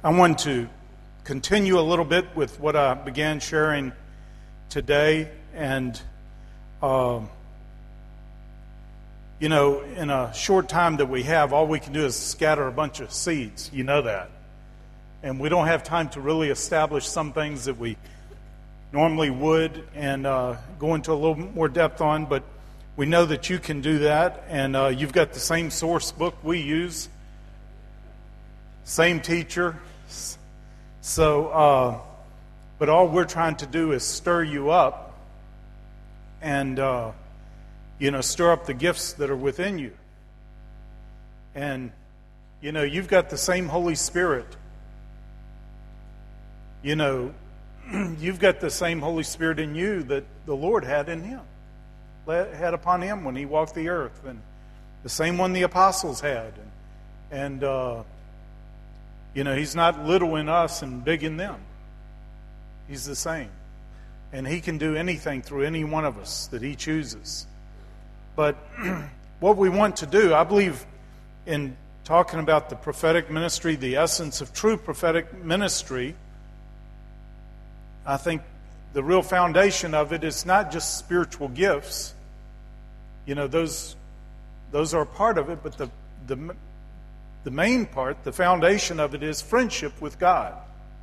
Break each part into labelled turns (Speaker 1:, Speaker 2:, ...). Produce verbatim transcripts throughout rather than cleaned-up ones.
Speaker 1: I want to continue a little bit with what I began sharing today. And, um, you know, in a short time that we have, all we can do is scatter a bunch of seeds. You know that. And we don't have time to really establish some things that we normally would and uh, go into a little more depth on. But we know that you can do that. And uh, you've got the same source book we use. Same teacher. So, uh, but all we're trying to do is stir you up and, uh, you know, stir up the gifts that are within you. And, you know, you've got the same Holy Spirit. You know, you've got the same Holy Spirit in you that the Lord had in Him, had upon Him when He walked the earth. And the same one the apostles had. And, and uh, you know, He's not little in us and big in them. He's the same. And He can do anything through any one of us that He chooses. But what we want to do, I believe in talking about the prophetic ministry, the essence of true prophetic ministry, I think the real foundation of it is not just spiritual gifts. You know, those those are a part of it, but the the the main part, the foundation of it is friendship with God.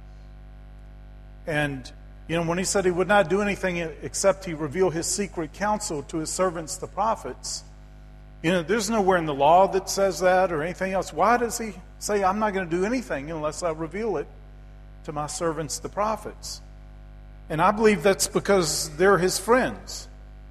Speaker 1: And, you know, when He said He would not do anything except He reveal His secret counsel to His servants, the prophets, you know, there's nowhere in the law that says that or anything else. Why does He say, I'm not going to do anything unless I reveal it to my servants, the prophets? And I believe that's because they're His friends.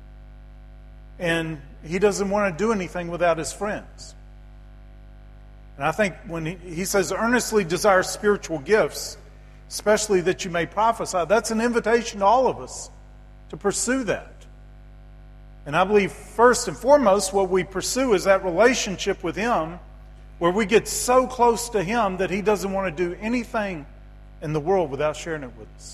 Speaker 1: And He doesn't want to do anything without His friends. And I think when he, he says, earnestly desire spiritual gifts, especially that you may prophesy, that's an invitation to all of us to pursue that. And I believe first and foremost, what we pursue is that relationship with Him where we get so close to Him that He doesn't want to do anything in the world without sharing it with us.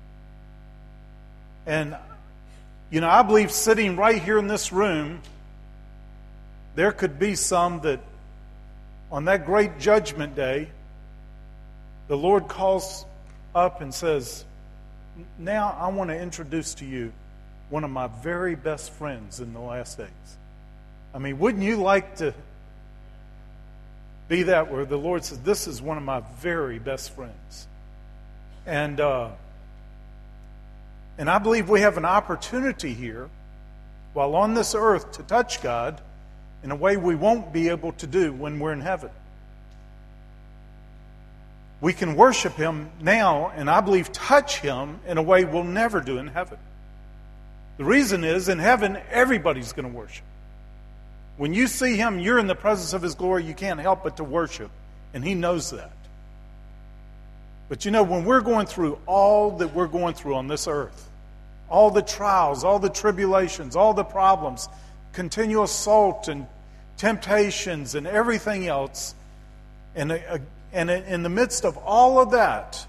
Speaker 1: And, you know, I believe sitting right here in this room, there could be some that on that great judgment day, the Lord calls up and says, now I want to introduce to you one of my very best friends in the last days. I mean, wouldn't you like to be that where the Lord says, this is one of my very best friends? And, uh, and I believe we have an opportunity here while on this earth to touch God in a way we won't be able to do when we're in heaven. We can worship Him now, and I believe touch Him in a way we'll never do in heaven. The reason is, in heaven, everybody's going to worship. When you see Him, you're in the presence of His glory, you can't help but to worship, and He knows that. But you know, when we're going through all that we're going through on this earth, all the trials, all the tribulations, all the problems, continual assault and temptations and everything else, and, uh, and in the midst of all of that,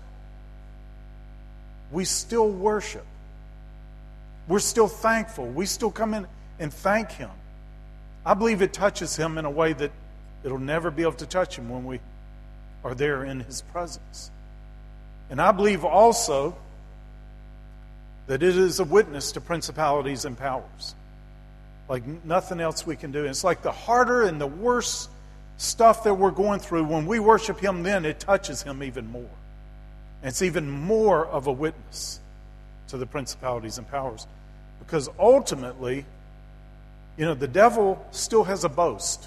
Speaker 1: we still worship. We're still thankful. We still come in and thank Him. I believe it touches Him in a way that it'll never be able to touch Him when we are there in His presence. And I believe also that it is a witness to principalities and powers. Like nothing else we can do. It's like the harder and the worse stuff that we're going through, when we worship Him then, it touches Him even more. And it's even more of a witness to the principalities and powers. Because ultimately, you know, the devil still has a boast.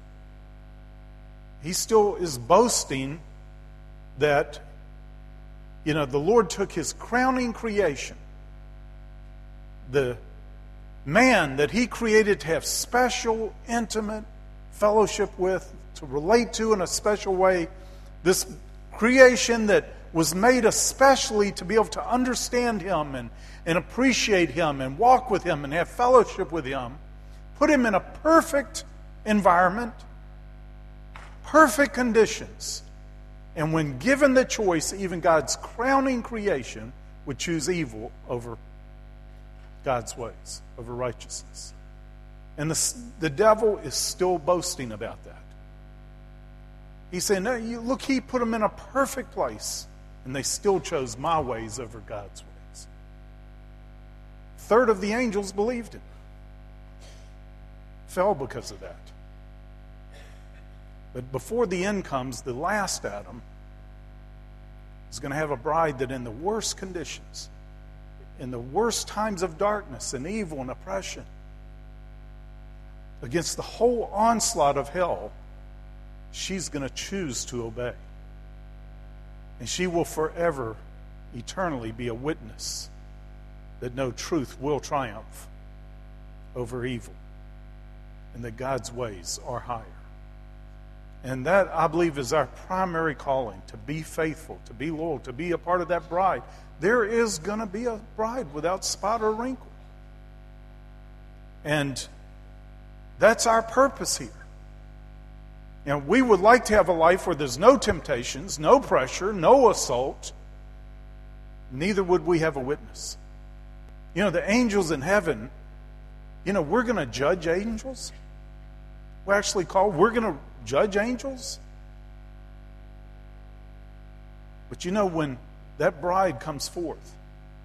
Speaker 1: He still is boasting that, you know, the Lord took His crowning creation, the man that He created to have special, intimate fellowship with, to relate to in a special way, this creation that was made especially to be able to understand Him and, and appreciate Him and walk with Him and have fellowship with Him, put Him in a perfect environment, perfect conditions. And when given the choice, even God's crowning creation would choose evil over God's ways, over righteousness. And the, the devil is still boasting about that. He's saying, no, you, look, he put them in a perfect place, and they still chose my ways over God's ways. A third of the angels believed him. Fell because of that. But before the end comes, the last Adam is going to have a bride that in the worst conditions, in the worst times of darkness and evil and oppression, against the whole onslaught of hell, she's going to choose to obey. And she will forever, eternally be a witness that no, truth will triumph over evil and that God's ways are higher. And that, I believe, is our primary calling, to be faithful, to be loyal, to be a part of that bride. There is going to be a bride without spot or wrinkle. And that's our purpose here. You know, we would like to have a life where there's no temptations, no pressure, no assault. Neither would we have a witness. You know, the angels in heaven, you know, we're going to judge angels. We're actually called, we're going to judge angels. But you know, when that bride comes forth,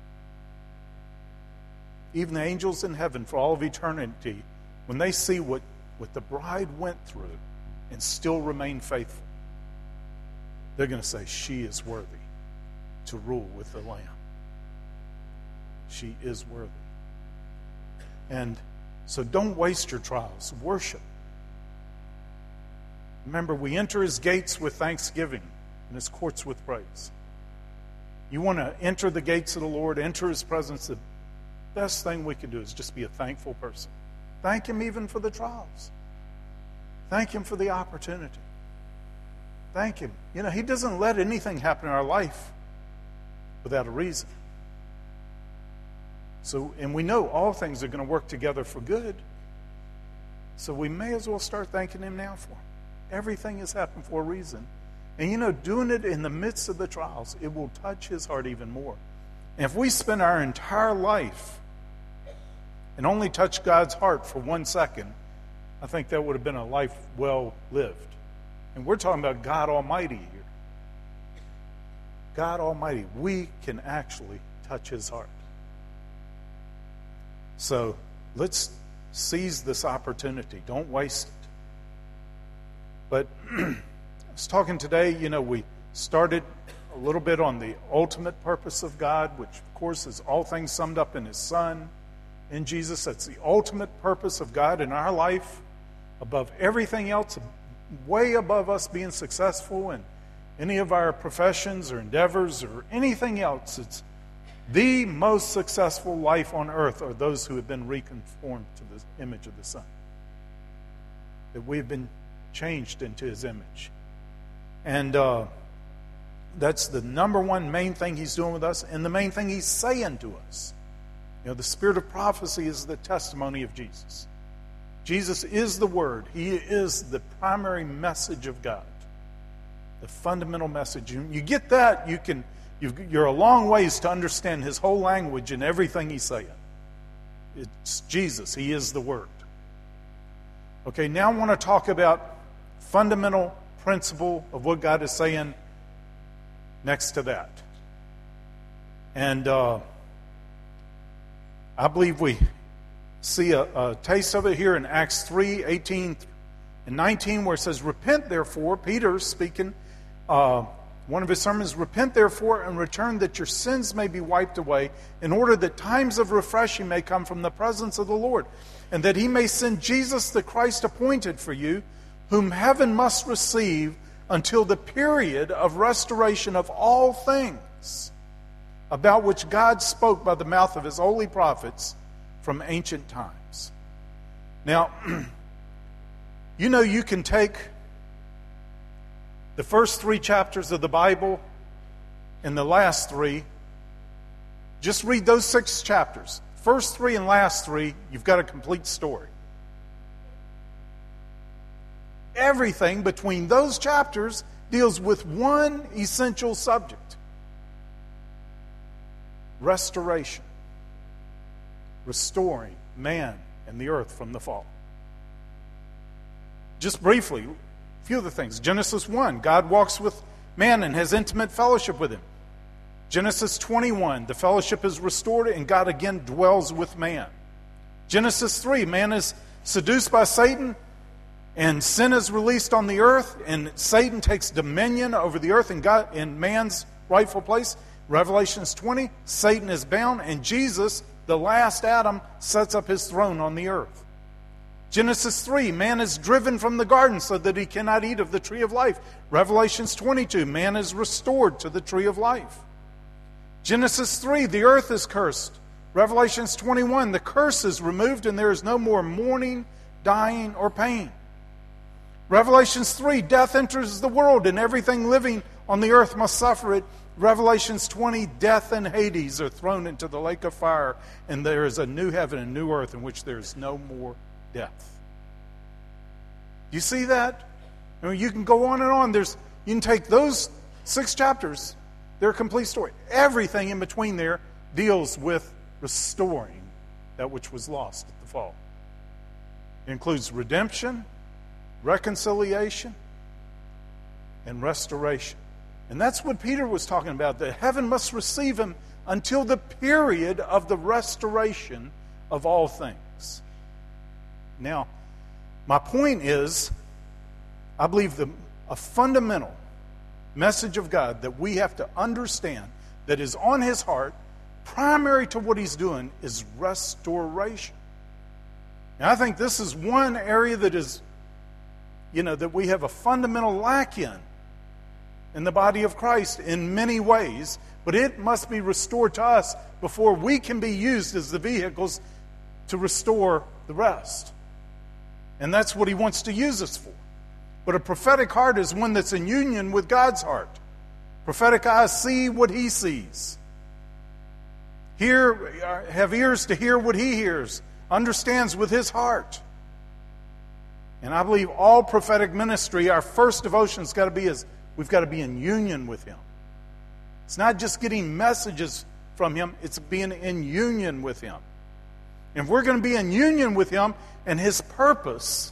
Speaker 1: even the angels in heaven for all of eternity, when they see what, what the bride went through and still remain faithful, they're going to say, she is worthy to rule with the Lamb. She is worthy. And so don't waste your trials. Worship. Remember, we enter his gates with thanksgiving and his courts with praise. You want to enter the gates of the Lord, enter his presence. The best thing we can do is just be a thankful person. Thank him even for the trials. Thank him for the opportunity. Thank him. You know, he doesn't let anything happen in our life without a reason. So, and we know all things are going to work together for good. So we may as well start thanking him now for them. Everything has happened for a reason. And you know, doing it in the midst of the trials, it will touch his heart even more. And if we spend our entire life and only touch God's heart for one second, I think that would have been a life well lived. And we're talking about God Almighty here. God Almighty, we can actually touch his heart. So let's seize this opportunity. Don't waste it. But I was talking today, you know, we started a little bit on the ultimate purpose of God, which, of course, is all things summed up in his Son, in Jesus. That's the ultimate purpose of God in our life, above everything else, way above us being successful in any of our professions or endeavors or anything else. It's the most successful life on earth are those who have been reconformed to the image of the Son. That we have been changed into his image. And uh, that's the number one main thing he's doing with us, and the main thing he's saying to us. You know, the spirit of prophecy is the testimony of Jesus. Jesus is the Word. He is the primary message of God. The fundamental message. You, you get that, you can, you've, you're a long ways to understand his whole language and everything he's saying. It's Jesus. He is the Word. Okay, now I want to talk about fundamental principle of what God is saying next to that. And uh, I believe we see a, a taste of it here in Acts three, eighteen and nineteen, where it says, repent therefore, Peter speaking, uh, one of his sermons, repent therefore and return that your sins may be wiped away, in order that times of refreshing may come from the presence of the Lord, and that he may send Jesus the Christ appointed for you, whom heaven must receive until the period of restoration of all things, about which God spoke by the mouth of his holy prophets from ancient times. Now, you know, you can take the first three chapters of the Bible and the last three, just read those six chapters. First three and last three, you've got a complete story. Everything between those chapters deals with one essential subject: restoration. Restoring man and the earth from the fall. Just briefly, few of the things. Genesis one, God walks with man and has intimate fellowship with him. Genesis twenty-one, the fellowship is restored and God again dwells with man. Genesis three, man is seduced by Satan and sin is released on the earth and Satan takes dominion over the earth and God in man's rightful place. Revelations twenty, Satan is bound and Jesus, the last Adam, sets up his throne on the earth. Genesis three, man is driven from the garden so that he cannot eat of the tree of life. Revelations twenty-two, man is restored to the tree of life. Genesis three, the earth is cursed. Revelations twenty-one, the curse is removed and there is no more mourning, dying, or pain. Revelations three, death enters the world and everything living on the earth must suffer it. Revelations twenty, death and Hades are thrown into the lake of fire and there is a new heaven and new earth in which there is no more death. You see that? I mean, you can go on and on. There's, you can take those six chapters, they're a complete story. Everything in between there deals with restoring that which was lost at the fall. It includes redemption, reconciliation, and restoration. And that's what Peter was talking about, that heaven must receive him until the period of the restoration of all things. Now, my point is, I believe the, a fundamental message of God that we have to understand that is on his heart, primary to what he's doing, is restoration. Now, I think this is one area that is, you know, that we have a fundamental lack in, in the body of Christ in many ways, but it must be restored to us before we can be used as the vehicles to restore the rest. And that's what he wants to use us for. But a prophetic heart is one that's in union with God's heart. Prophetic eyes see what he sees. Hear, have ears to hear what he hears. Understands with his heart. And I believe all prophetic ministry, our first devotion's got to be is we've got to be in union with him. It's not just getting messages from him, it's being in union with him. And if we're going to be in union with him and his purpose,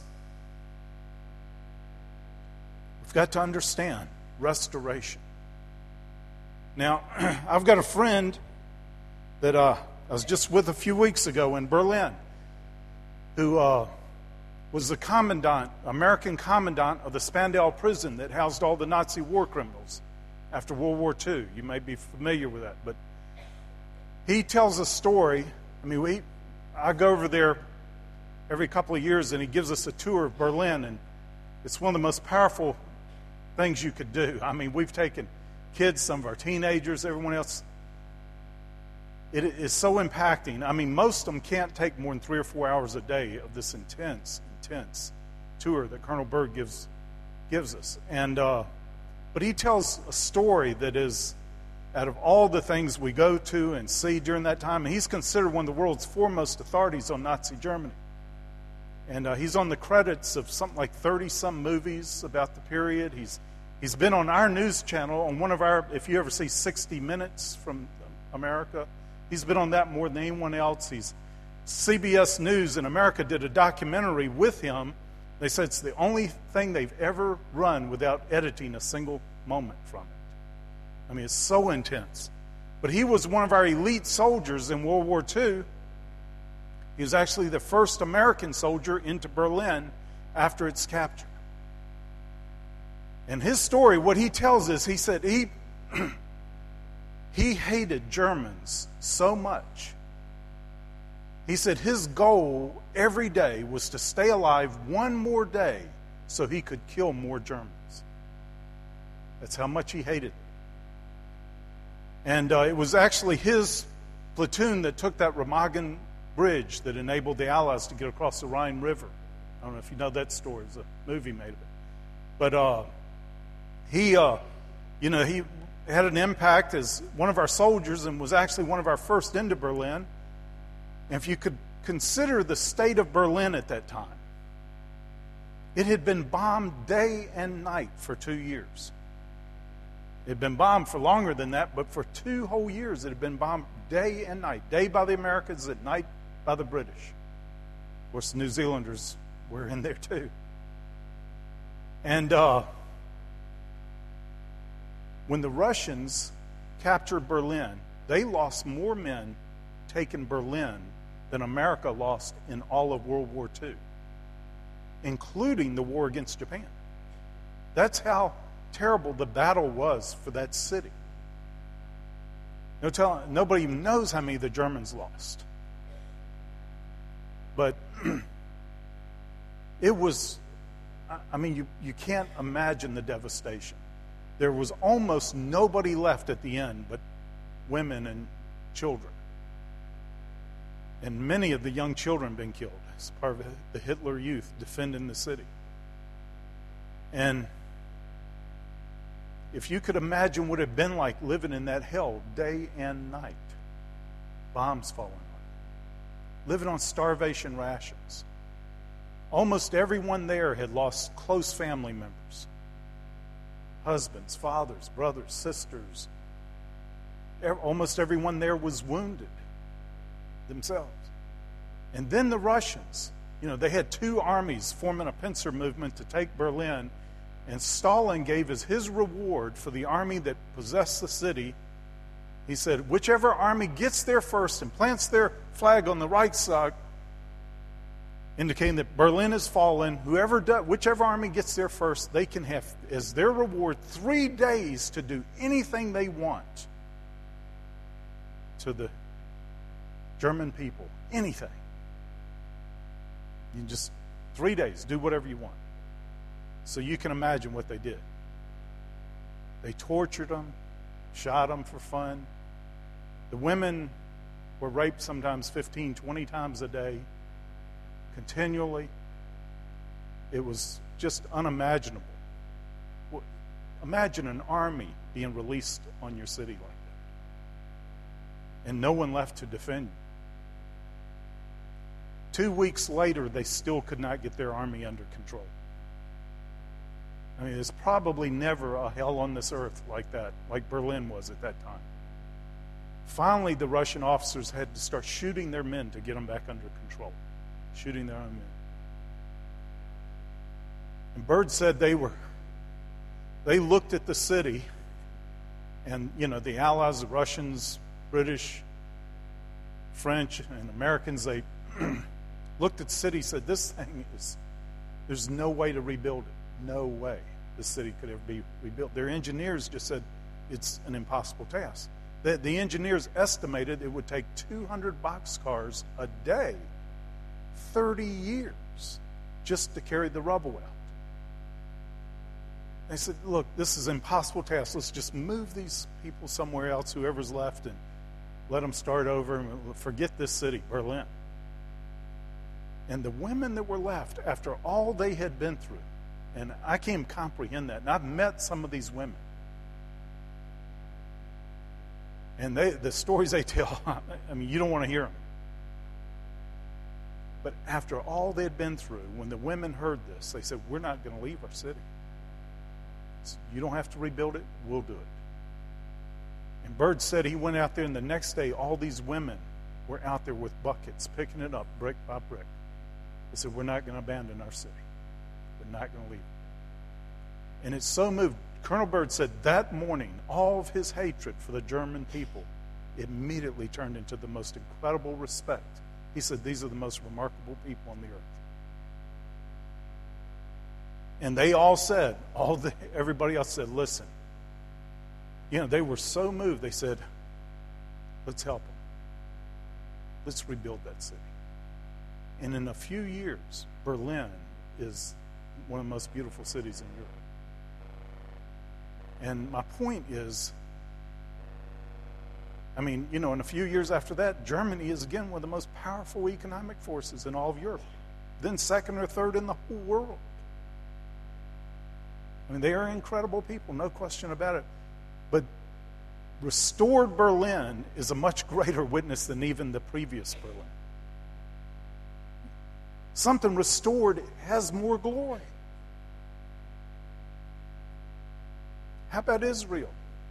Speaker 1: we've got to understand restoration. Now, I've got a friend that uh, I was just with a few weeks ago in Berlin who uh, was the commandant, American commandant of the Spandau prison that housed all the Nazi war criminals after World War Two. You may be familiar with that. But he tells a story. I mean, we, I go over there every couple of years and he gives us a tour of Berlin, and it's one of the most powerful things you could do. I mean, we've taken kids, some of our teenagers, everyone else. It is so impacting. I mean, most of them can't take more than three or four hours a day of this intense, intense tour that Colonel Berg gives gives us. And uh, but he tells a story that is, out of all the things we go to and see during that time, and he's considered one of the world's foremost authorities on Nazi Germany. And uh, he's on the credits of something like thirty-some movies about the period. He's he's been on our news channel, on one of our, if you ever see sixty minutes from America, he's been on that more than anyone else. He's C B S News in America did a documentary with him. They said it's the only thing they've ever run without editing a single moment from it. I mean, it's so intense. But he was one of our elite soldiers in World War Two. He was actually the first American soldier into Berlin after its capture. And his story, what he tells is, he said he he hated Germans so much. He said his goal every day was to stay alive one more day so he could kill more Germans. That's how much he hated them. And uh, it was actually his platoon that took that Remagen bridge that enabled the Allies to get across the Rhine River. I don't know if you know that story. There's a movie made of it. But uh, he, uh, you know, he had an impact as one of our soldiers and was actually one of our first into Berlin. And if you could consider the state of Berlin at that time, it had been bombed day and night for two years. It had been bombed for longer than that, but for two whole years it had been bombed day and night. Day by the Americans, at night by the British. Of course, the New Zealanders were in there too. And uh, when the Russians captured Berlin, they lost more men taking Berlin than America lost in all of World War Two, including the war against Japan. That's how terrible the battle was for that city. No tell, nobody even knows how many the Germans lost. But it was, I mean, you, you can't imagine the devastation. There was almost nobody left at the end but women and children. And many of the young children been killed as part of the Hitler Youth defending the city. And if you could imagine what it had been like living in that hell day and night, bombs falling on it, living on starvation rations. Almost everyone there had lost close family members, husbands, fathers, brothers, sisters. Almost everyone there was wounded themselves. And then the Russians, you know, they had two armies forming a pincer movement to take Berlin, and Stalin gave as his reward for the army that possessed the city, he said, whichever army gets there first and plants their flag on the right side, indicating that Berlin has fallen, whoever does, whichever army gets there first, they can have as their reward three days to do anything they want to the German people. Anything. You just, three days, do whatever you want. So you can imagine what they did. They tortured them, shot them for fun. The women were raped sometimes fifteen, twenty times a day, continually. It was just unimaginable. Imagine an army being released on your city like that, and no one left to defend you. Two weeks later, they still could not get their army under control. I mean, there's probably never a hell on this earth like that, like Berlin was at that time. Finally, the Russian officers had to start shooting their men to get them back under control, shooting their own men. And Byrd said they were, they looked at the city, and, you know, the Allies, the Russians, British, French, and Americans, they looked at the city and said, this thing is, there's no way to rebuild it. No way the city could ever be rebuilt. Their engineers just said it's an impossible task. The, the engineers estimated it would take two hundred boxcars a day, thirty years, just to carry the rubble out. They said, look, this is an impossible task. Let's just move these people somewhere else, whoever's left, and let them start over and forget this city, Berlin. And the women that were left, after all they had been through, and I can't comprehend that. And I've met some of these women. And they, the stories they tell, I mean, you don't want to hear them. But after all they had been through, when the women heard this, they said, we're not going to leave our city. So you don't have to rebuild it, we'll do it. And Byrd said he went out there, and the next day, all these women were out there with buckets, picking it up brick by brick. They said, we're not going to abandon our city. We're not going to leave it. And it so moved. Colonel Byrd said that morning, all of his hatred for the German people immediately turned into the most incredible respect. He said, these are the most remarkable people on the earth. And they all said, all the, everybody else said, listen. You know, they were so moved, they said, let's help them. Let's rebuild that city. And in a few years, Berlin is one of the most beautiful cities in Europe. And my point is, I mean, you know, in a few years after that, Germany is again one of the most powerful economic forces in all of Europe. Then second or third in the whole world. I mean, they are incredible people, no question about it. But restored Berlin is a much greater witness than even the previous Berlin. Something restored has more glory. How about Israel?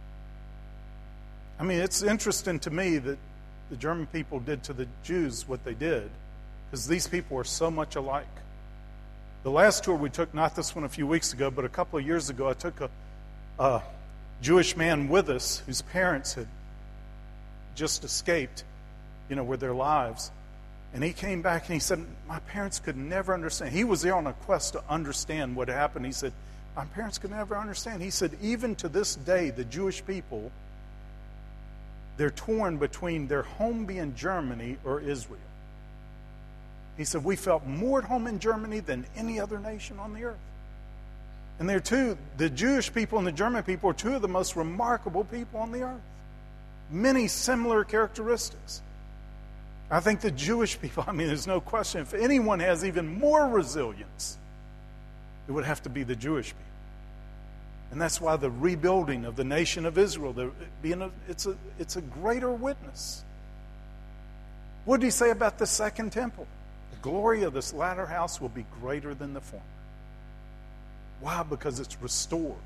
Speaker 1: I mean, it's interesting to me that the German people did to the Jews what they did, because these people are so much alike. The last tour we took, not this one a few weeks ago, but a couple of years ago, I took a, a Jewish man with us whose parents had just escaped, you know, with their lives. And he came back and he said, my parents could never understand. He was there on a quest to understand what happened. He said, my parents could never understand. He said, even to this day, the Jewish people, they're torn between their home being Germany or Israel. He said, we felt more at home in Germany than any other nation on the earth. And they're two, the Jewish people and the German people are two of the most remarkable people on the earth. Many similar characteristics. I think the Jewish people, I mean, there's no question, if anyone has even more resilience, it would have to be the Jewish people. And that's why the rebuilding of the nation of Israel, the, being a, it's, a, it's a greater witness. What did he say about the second temple? The glory of this latter house will be greater than the former. Why? Because it's restored.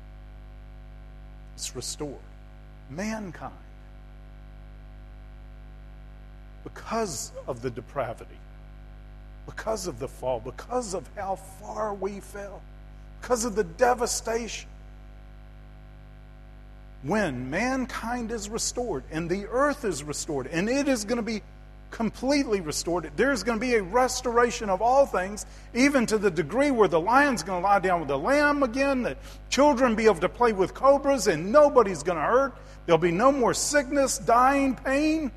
Speaker 1: It's restored. Mankind, because of the depravity, because of the fall, because of how far we fell, because of the devastation, when mankind is restored and the earth is restored, and it is going to be completely restored, there's going to be a restoration of all things, even to the degree where the lion's going to lie down with the lamb again, that children be able to play with cobras and nobody's going to hurt. There'll be no more sickness, dying, pain.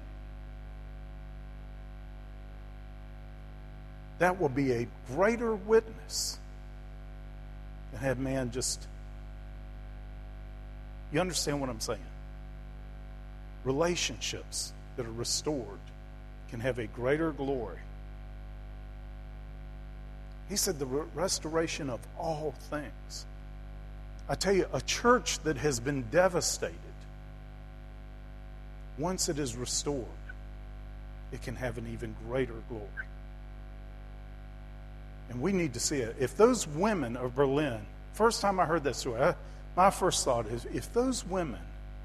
Speaker 1: That will be a greater witness than have man just... You understand what I'm saying? Relationships that are restored can have a greater glory. He said the re- restoration of all things. I tell you, a church that has been devastated, once it is restored, it can have an even greater glory. And we need to see it. If those women of Berlin, first time I heard that story, I, my first thought is, if those women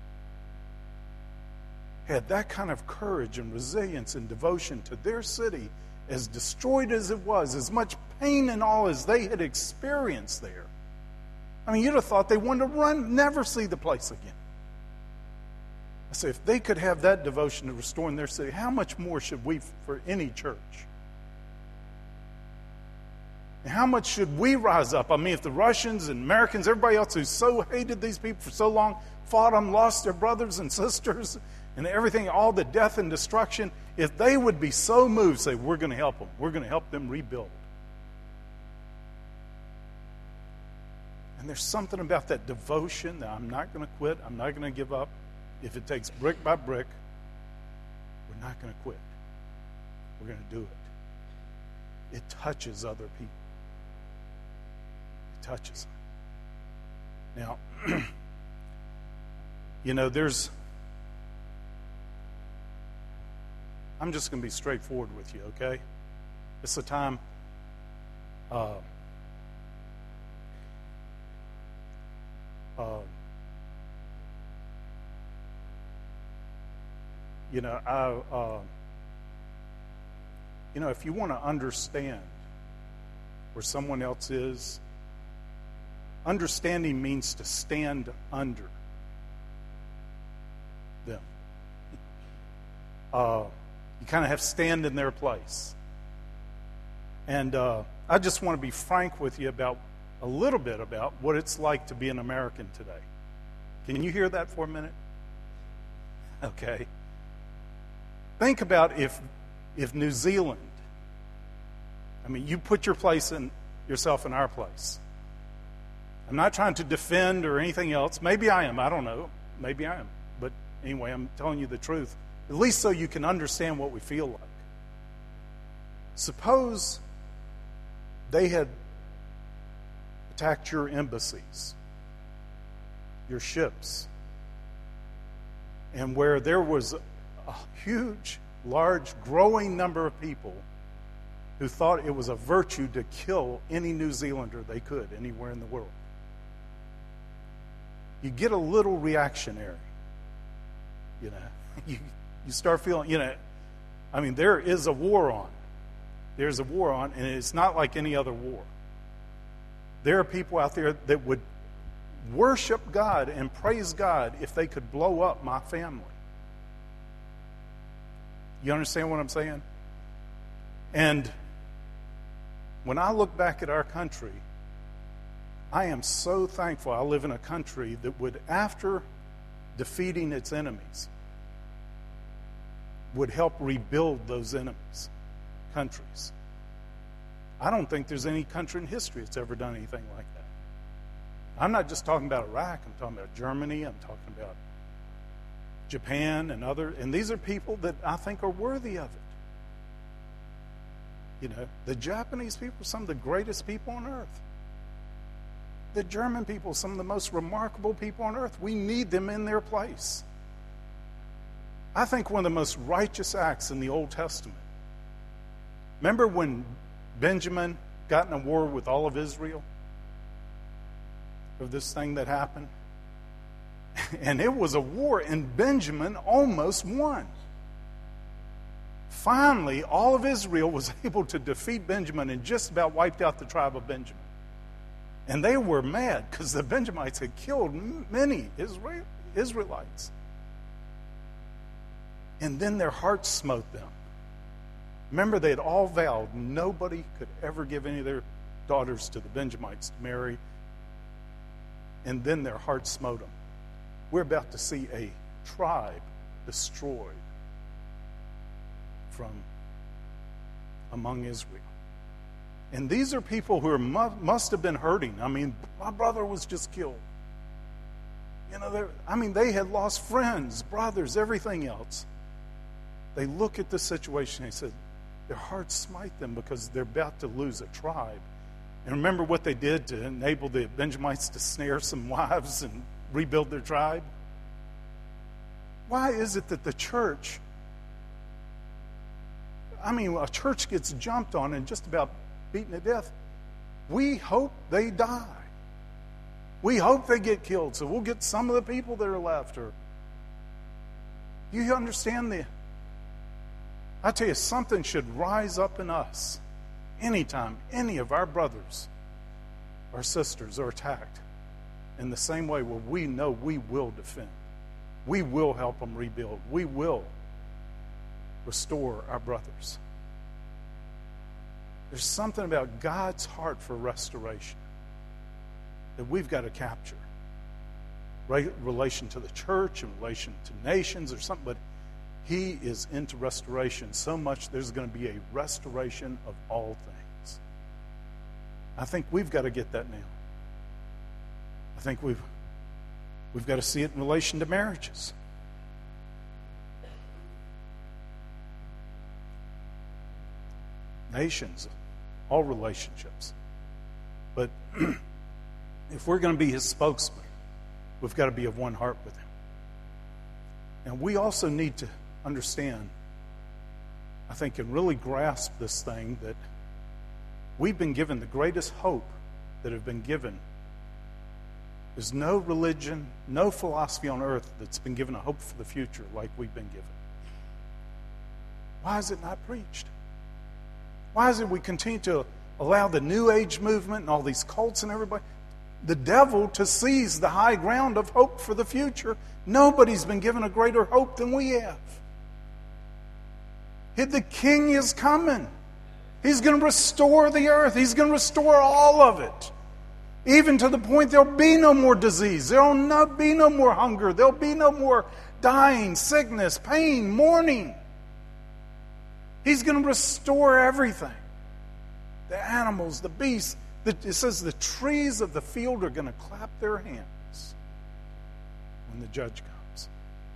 Speaker 1: had that kind of courage and resilience and devotion to their city, as destroyed as it was, as much pain and all as they had experienced there, I mean, you'd have thought they wanted to run, never see the place again. I say, if they could have that devotion to restoring their city, how much more should we for any church? And how much should we rise up? I mean, if the Russians and Americans, everybody else who so hated these people for so long, fought them, lost their brothers and sisters, and everything, all the death and destruction, if they would be so moved, say, we're going to help them. We're going to help them rebuild. And there's something about that devotion that I'm not going to quit. I'm not going to give up. If it takes brick by brick, we're not going to quit. We're going to do it. It touches other people. It touches them. Now, you know, there's... I'm just going to be straightforward with you, okay? It's a time... Uh, uh, you know, I... Uh, You know, if you want to understand where someone else is, understanding means to stand under them. Uh, you kind of have to stand in their place. And uh, I just want to be frank with you about a little bit about what it's like to be an American today. Can you hear that for a minute? Okay. Think about if if New Zealand, I mean, you put your place in yourself in our place. I'm not trying to defend or anything else. Maybe I am. I don't know. Maybe I am. But anyway, I'm telling you the truth, at least so you can understand what we feel like. Suppose they had attacked your embassies, your ships, and where there was a huge, large, growing number of people who thought it was a virtue to kill any New Zealander they could anywhere in the world. You get a little reactionary. You know, you, you start feeling, you know, I mean, there is a war on. There's a war on, and it's not like any other war. There are people out there that would worship God and praise God if they could blow up my family. You understand what I'm saying? And when I look back at our country, I am so thankful I live in a country that would, after defeating its enemies, would help rebuild those enemies, countries. I don't think there's any country in history that's ever done anything like that. I'm not just talking about Iraq. I'm talking about Germany. I'm talking about Japan and other. And these are people that I think are worthy of it. You know, the Japanese people are some of the greatest people on earth. The German people, some of the most remarkable people on earth. We need them in their place. I think one of the most righteous acts in the Old Testament. Remember when Benjamin got in a war with all of Israel? Of this thing that happened? And it was a war, and Benjamin almost won. Finally, all of Israel was able to defeat Benjamin and just about wiped out the tribe of Benjamin. And they were mad because the Benjamites had killed many Israel, Israelites. And then their hearts smote them. Remember, they had all vowed nobody could ever give any of their daughters to the Benjamites to marry. And then their hearts smote them. We're about to see a tribe destroyed from among Israel. And these are people who are, must have been hurting. I mean, my brother was just killed. You know, I mean, they had lost friends, brothers, everything else. They look at the situation and they said, their hearts smite them because they're about to lose a tribe. And remember what they did to enable the Benjamites to snare some wives and rebuild their tribe? Why is it that the church, I mean, a church gets jumped on and just about beaten to death? We hope they die. We hope they get killed, so we'll get some of the people that are left. Or, you understand the... I tell you, something should rise up in us anytime any of our brothers or sisters are attacked in the same way where we know we will defend. We will help them rebuild. We will restore our brothers. There's something about God's heart for restoration that we've got to capture. Right, relation to the church, in relation to nations or something, but He is into restoration so much there's going to be a restoration of all things. I think we've got to get that now. I think we've we've got to see it in relation to marriages. Nations, all relationships. But if we're going to be His spokesman, we've got to be of one heart with Him. And we also need to understand, I think, and really grasp this thing that we've been given the greatest hope that have been given. There's no religion, no philosophy on earth that's been given a hope for the future like we've been given. Why is it not preached? Why is it we continue to allow the New Age movement and all these cults and everybody, the devil, to seize the high ground of hope for the future? Nobody's been given a greater hope than we have. The King is coming. He's going to restore the earth. He's going to restore all of it. Even to the point there'll be no more disease. There'll not be no more hunger. There'll be no more dying, sickness, pain, mourning. He's going to restore everything. The animals, the beasts. The, it says the trees of the field are going to clap their hands when the judge comes.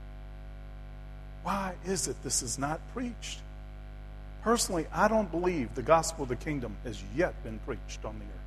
Speaker 1: Why is it this is not preached? Personally, I don't believe the gospel of the kingdom has yet been preached on the earth.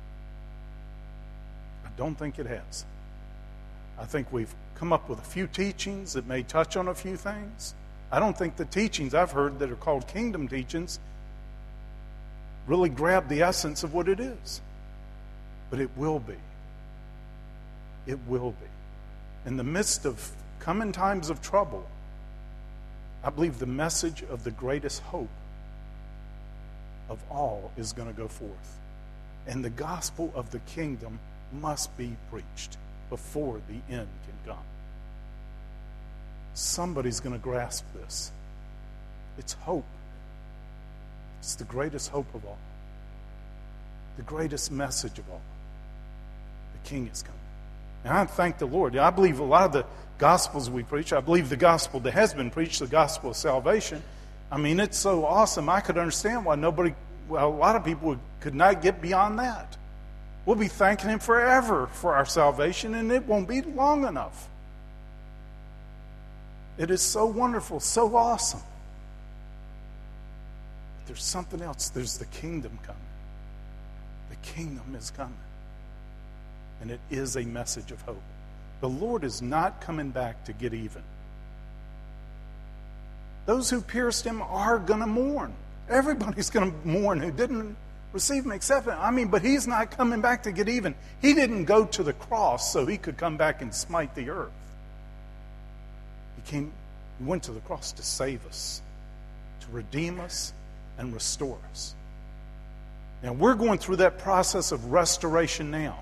Speaker 1: I don't think it has. I think we've come up with a few teachings that may touch on a few things. I don't think the teachings I've heard that are called kingdom teachings really grab the essence of what it is. But it will be. It will be. In the midst of coming times of trouble, I believe the message of the greatest hope of all is going to go forth. And the gospel of the kingdom must be preached before the end can come. Somebody's going to grasp this. It's hope. It's the greatest hope of all. The greatest message of all. The King is coming. And I thank the Lord. I believe a lot of the gospels we preach, I believe the gospel that has been preached, the gospel of salvation, I mean, it's so awesome. I could understand why nobody, well, a lot of people would, could not get beyond that. We'll be thanking Him forever for our salvation, and it won't be long enough. It is so wonderful, so awesome. But there's something else. There's the kingdom coming. The kingdom is coming. And it is a message of hope. The Lord is not coming back to get even. Those who pierced Him are going to mourn. Everybody's going to mourn who didn't receive Him, accept Him. I mean, but He's not coming back to get even. He didn't go to the cross so He could come back and smite the earth. He came, He went to the cross to save us, to redeem us, and restore us. Now, we're going through that process of restoration now.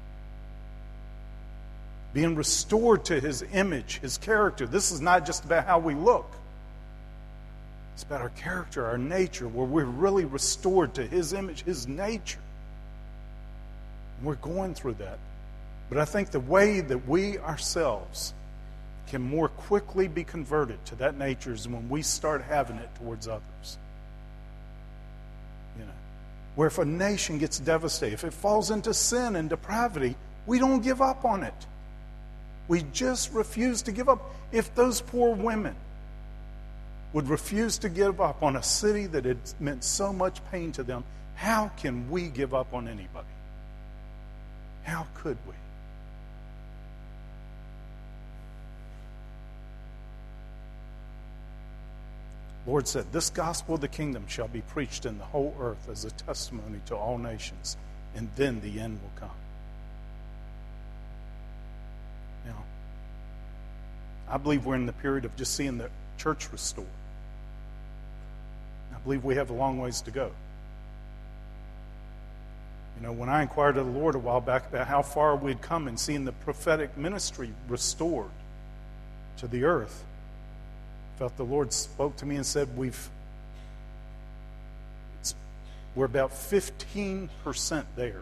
Speaker 1: Being restored to His image, His character. This is not just about how we look. It's about our character, our nature, where we're really restored to His image, His nature. And we're going through that. But I think the way that we ourselves can more quickly be converted to that nature is when we start having it towards others. You know, where if a nation gets devastated, if it falls into sin and depravity, we don't give up on it. We just refuse to give up. If those poor women would refuse to give up on a city that had meant so much pain to them, how can we give up on anybody? How could we? Lord said, this gospel of the kingdom shall be preached in the whole earth as a testimony to all nations, and then the end will come. Now, I believe we're in the period of just seeing the church restored. I believe we have a long ways to go. You know, when I inquired of the Lord a while back about how far we'd come in seeing the prophetic ministry restored to the earth, I felt the Lord spoke to me and said, we've, it's, we're about fifteen percent there.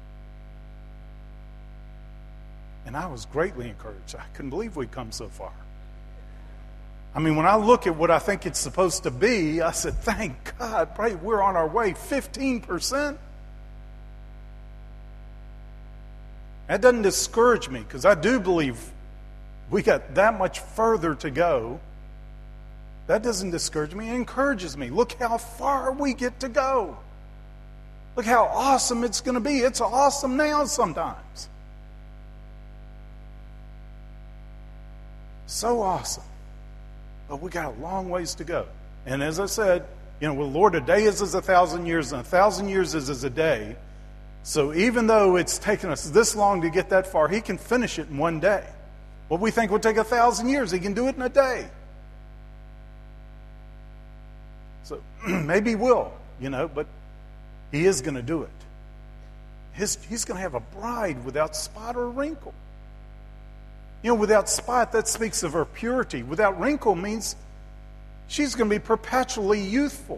Speaker 1: And I was greatly encouraged. I couldn't believe we'd come so far. I mean, when I look at what I think it's supposed to be, I said, thank God, pray we're on our way. fifteen percent? That doesn't discourage me, because I do believe we got that much further to go. That doesn't discourage me. It encourages me. Look how far we get to go. Look how awesome it's going to be. It's awesome now sometimes. So awesome. But we got a long ways to go. And as I said, you know, well, Lord, a day is as a thousand years, and a thousand years is as a day. So even though it's taken us this long to get that far, He can finish it in one day. What we think will take a thousand years, He can do it in a day. So maybe He will, you know, but He is going to do it. His, he's going to have a bride without spot or wrinkle. You know, without spot, that speaks of her purity. Without wrinkle means she's going to be perpetually youthful.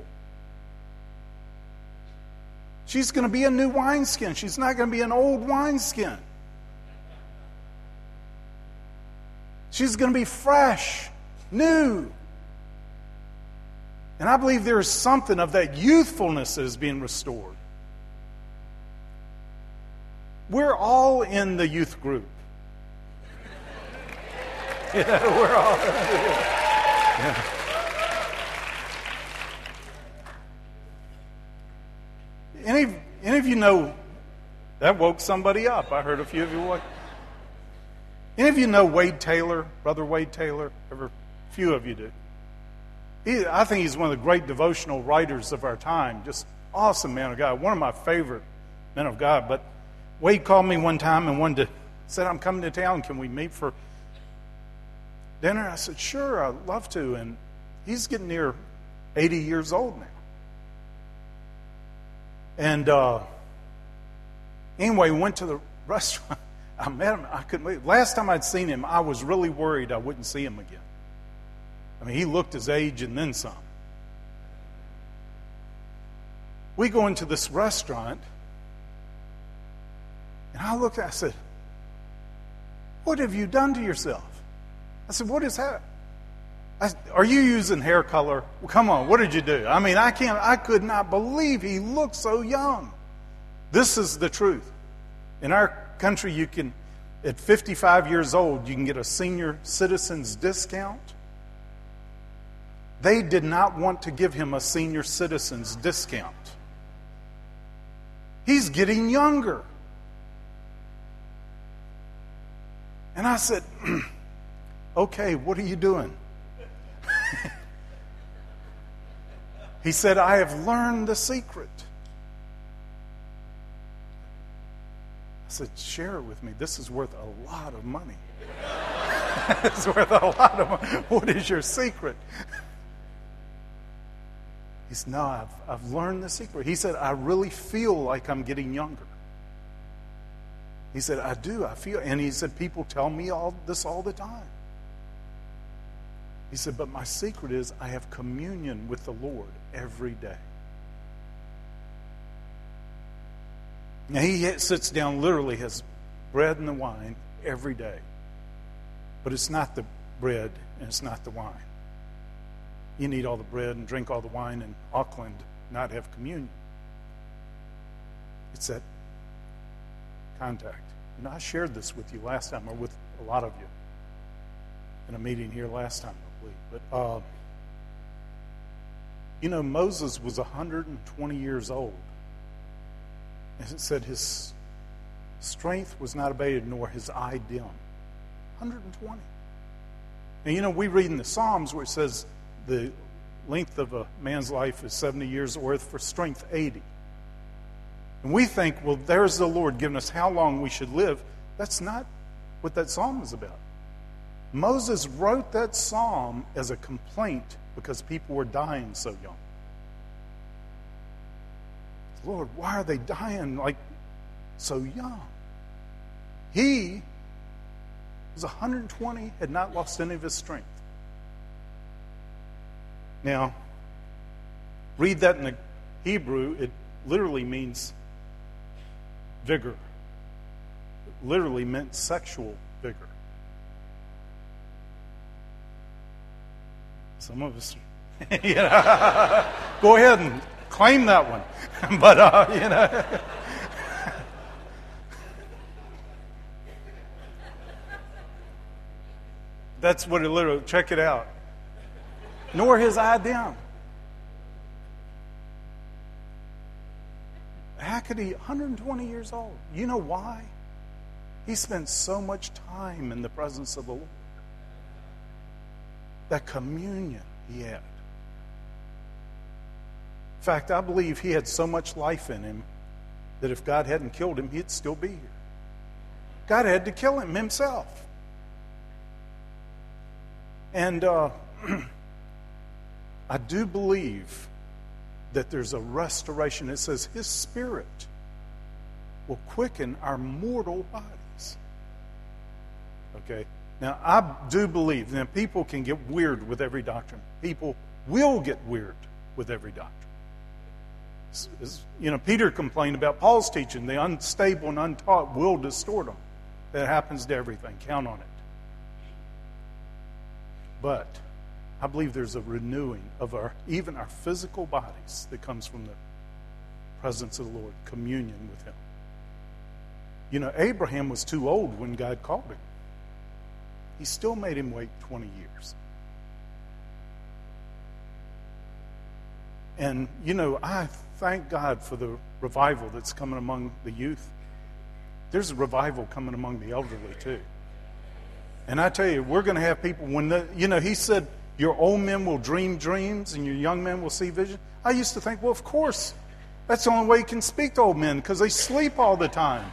Speaker 1: She's going to be a new wineskin. She's not going to be an old wineskin. She's going to be fresh, new. And I believe there is something of that youthfulness that is being restored. We're all in the youth group. Yeah, we're all. Yeah. Any, any of you know, that woke somebody up. I heard a few of you. What? Any of you know Wade Taylor, Brother Wade Taylor? Ever? A few of you do. He, I think he's one of the great devotional writers of our time. Just awesome man of God. One of my favorite men of God. But Wade called me one time and wanted to, said, I'm coming to town. Can we meet for dinner? I said, sure, I'd love to. And he's getting near eighty years old now. And uh, Anyway, we went to the restaurant. I met him. I couldn't believe it. Last time I'd seen him, I was really worried I wouldn't see him again. I mean, he looked his age and then some. We go into this restaurant, and I looked at I said, "What have you done to yourself?" I said, "What is that? I, are you using hair color? Well, come on, what did you do?" I mean, I can't, I could not believe he looked so young. This is the truth. In our country, you can, at fifty-five years old, you can get a senior citizen's discount. They did not want to give him a senior citizen's discount. He's getting younger. And I said, "Okay, what are you doing?" He said, "I have learned the secret." I said, "Share it with me. This is worth a lot of money." It's worth a lot of money. What is your secret? He said, "No, I've, I've learned the secret." He said, "I really feel like I'm getting younger." He said, "I do, I feel." And he said, "People tell me all this all the time." He said, "But my secret is I have communion with the Lord every day." Now he sits down, literally has bread and the wine every day. But it's not the bread and it's not the wine. You need all the bread and drink all the wine in Auckland, not have communion. It's that contact. And I shared this with you last time, or with a lot of you, in a meeting here last time, I believe. But, uh, you know, Moses was one hundred twenty years old. And it said his strength was not abated, nor his eye dim. one hundred twenty. And, you know, we read in the Psalms where it says, the length of a man's life is seventy years, or for strength, eighty. And we think, well, there's the Lord giving us how long we should live. That's not what that psalm is about. Moses wrote that psalm as a complaint because people were dying so young. Lord, why are they dying like so young? He was one hundred twenty, had not lost any of his strength. Now, read that in the Hebrew, it literally means vigor. It literally meant sexual vigor. Some of us, you know, go ahead and claim that one. But, uh, you know. That's what it literally, check it out. Nor his eye dim. How could he, one hundred twenty years old? You know why? He spent so much time in the presence of the Lord. That communion he had. In fact, I believe he had so much life in him that if God hadn't killed him, he'd still be here. God had to kill him himself. And uh, I do believe that there's a restoration. It says his spirit will quicken our mortal bodies. Okay? Now, I do believe, now people can get weird with every doctrine. People will get weird with every doctrine. It's, it's, you know, Peter complained about Paul's teaching. The unstable and untaught will distort them. That happens to everything. Count on it. But I believe there's a renewing of our, even our physical bodies, that comes from the presence of the Lord, communion with Him. You know, Abraham was too old when God called him. He still made him wait twenty years. And, you know, I thank God for the revival that's coming among the youth. There's a revival coming among the elderly, too. And I tell you, we're going to have people, when the, you know, he said, your old men will dream dreams and your young men will see vision. I used to think, well, of course, that's the only way you can speak to old men, because they sleep all the time.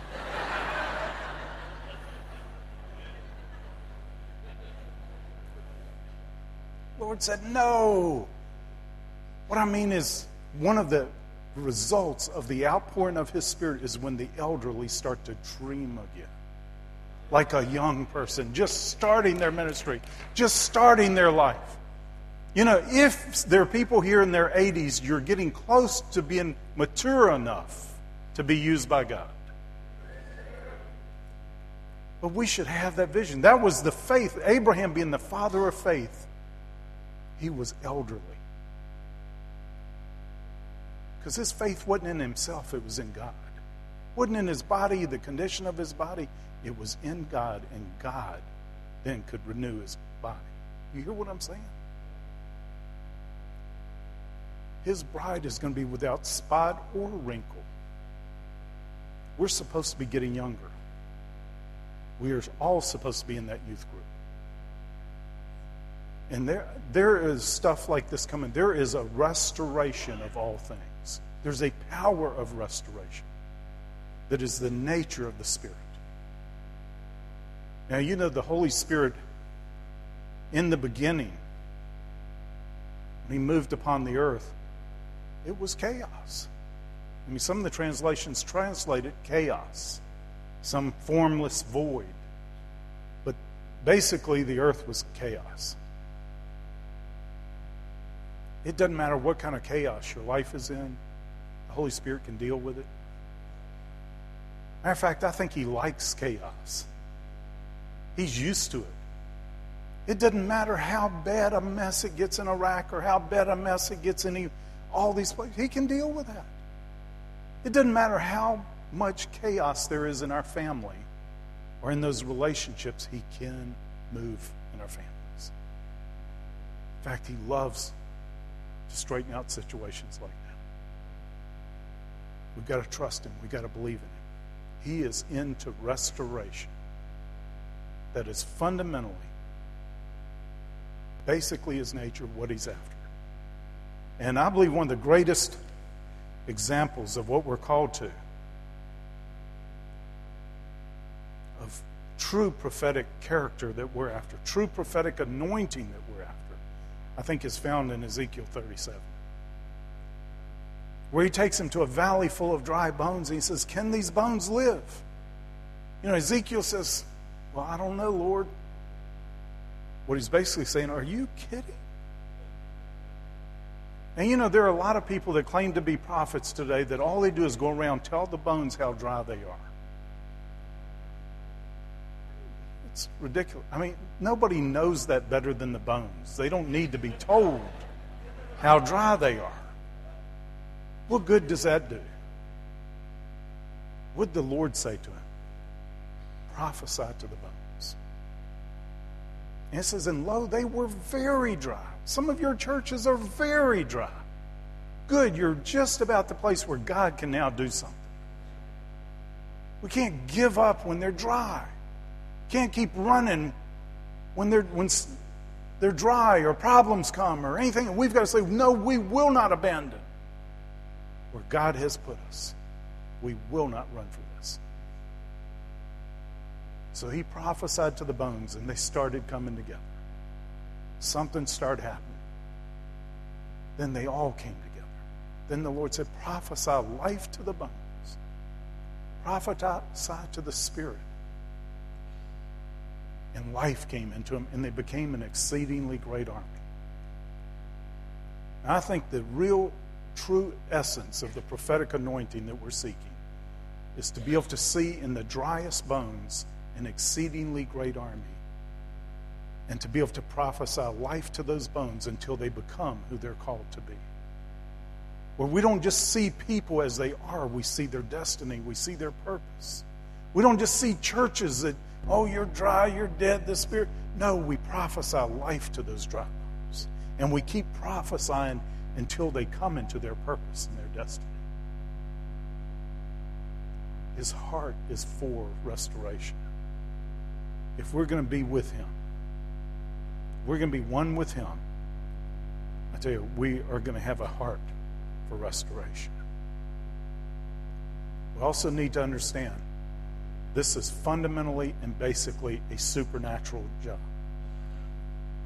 Speaker 1: Lord said, no. What I mean is, one of the results of the outpouring of His Spirit is when the elderly start to dream again. Like a young person, just starting their ministry, just starting their life. You know, if there are people here in their eighties, you're getting close to being mature enough to be used by God. But we should have that vision. That was the faith. Abraham, being the father of faith, he was elderly. Because his faith wasn't in himself, it was in God. It wasn't in his body, the condition of his body. It was in God, and God then could renew his body. You hear what I'm saying? His bride is going to be without spot or wrinkle. We're supposed to be getting younger. We are all supposed to be in that youth group. And there, there is stuff like this coming. There is a restoration of all things. There's a power of restoration that is the nature of the Spirit. Now, you know, the Holy Spirit, in the beginning, when He moved upon the earth, it was chaos. I mean, some of the translations translate it chaos, some formless void. But basically, the earth was chaos. It doesn't matter what kind of chaos your life is in, the Holy Spirit can deal with it. Matter of fact, I think He likes chaos. He's used to it. It doesn't matter how bad a mess it gets in Iraq or how bad a mess it gets in all these places. He can deal with that. It doesn't matter how much chaos there is in our family or in those relationships. He can move in our families. In fact, He loves to straighten out situations like that. We've got to trust Him. We've got to believe in Him. He is into restoration. That is fundamentally, basically His nature, what He's after. And I believe one of the greatest examples of what we're called to, of true prophetic character that we're after, true prophetic anointing that we're after, I think is found in Ezekiel thirty-seven. Where He takes him to a valley full of dry bones and He says, can these bones live? You know, Ezekiel says, well, I don't know, Lord. What he's basically saying, are you kidding? And you know, there are a lot of people that claim to be prophets today that all they do is go around and tell the bones how dry they are. It's ridiculous. I mean, nobody knows that better than the bones. They don't need to be told how dry they are. What good does that do? What did the Lord say to him? Prophesy to the bones. And it says, and lo, they were very dry. Some of your churches are very dry. Good, you're just about the place where God can now do something. We can't give up when they're dry. Can't keep running when they're when they're dry or problems come or anything. We've got to say, no, we will not abandon where God has put us. We will not run from this. So He prophesied to the bones, and they started coming together. Something started happening. Then they all came together. Then the Lord said, prophesy life to the bones. Prophesy to the Spirit. And life came into them, and they became an exceedingly great army. And I think the real, true essence of the prophetic anointing that we're seeking is to be able to see in the driest bones an exceedingly great army, and to be able to prophesy life to those bones until they become who they're called to be. Where we don't just see people as they are, we see their destiny, we see their purpose. We don't just see churches that, oh, you're dry, you're dead, the Spirit. No, we prophesy life to those dry bones. And we keep prophesying until they come into their purpose and their destiny. His heart is for restoration. If we're going to be with Him, we're going to be one with Him, I tell you, we are going to have a heart for restoration. We also need to understand this is fundamentally and basically a supernatural job.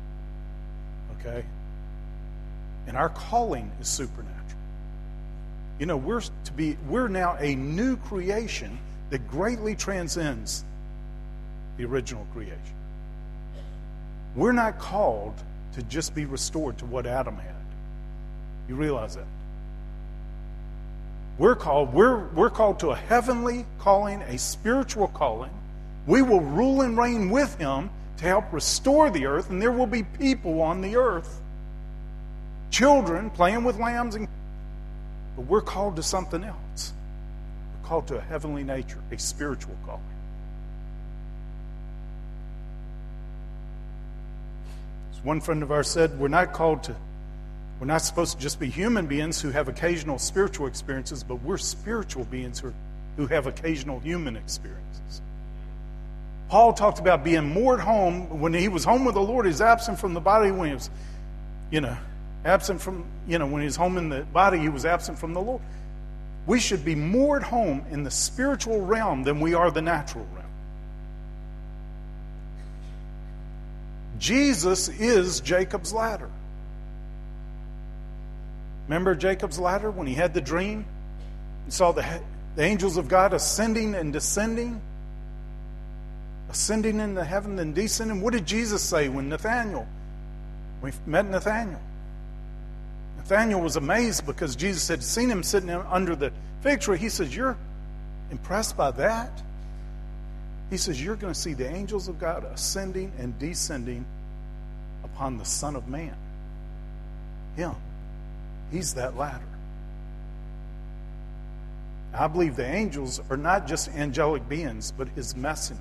Speaker 1: Okay? And our calling is supernatural. You know, we're to be we're now a new creation that greatly transcends the original creation. We're not called to just be restored to what Adam had. You realize that? We're called, we're, we're called to a heavenly calling, a spiritual calling. We will rule and reign with him to help restore the earth, and there will be people on the earth. Children playing with lambs, and, but we're called to something else. We're called to a heavenly nature, a spiritual calling. As one friend of ours said, we're not called to We're not supposed to just be human beings who have occasional spiritual experiences, but we're spiritual beings who, are, who have occasional human experiences. Paul talked about being more at home. When he was home with the Lord, he was absent from the body. When he was, you know, absent from, you know, when he was home in the body, he was absent from the Lord. We should be more at home in the spiritual realm than we are the natural realm. Jesus is Jacob's ladder. Remember Jacob's ladder when he had the dream? He saw the, the angels of God ascending and descending. Ascending into heaven and descending. What did Jesus say when Nathanael, when he met Nathanael? Nathanael was amazed because Jesus had seen him sitting under the fig tree. He says, "You're impressed by that?" He says, "You're going to see the angels of God ascending and descending upon the Son of Man." Him. He's that ladder. I believe the angels are not just angelic beings, but his messengers.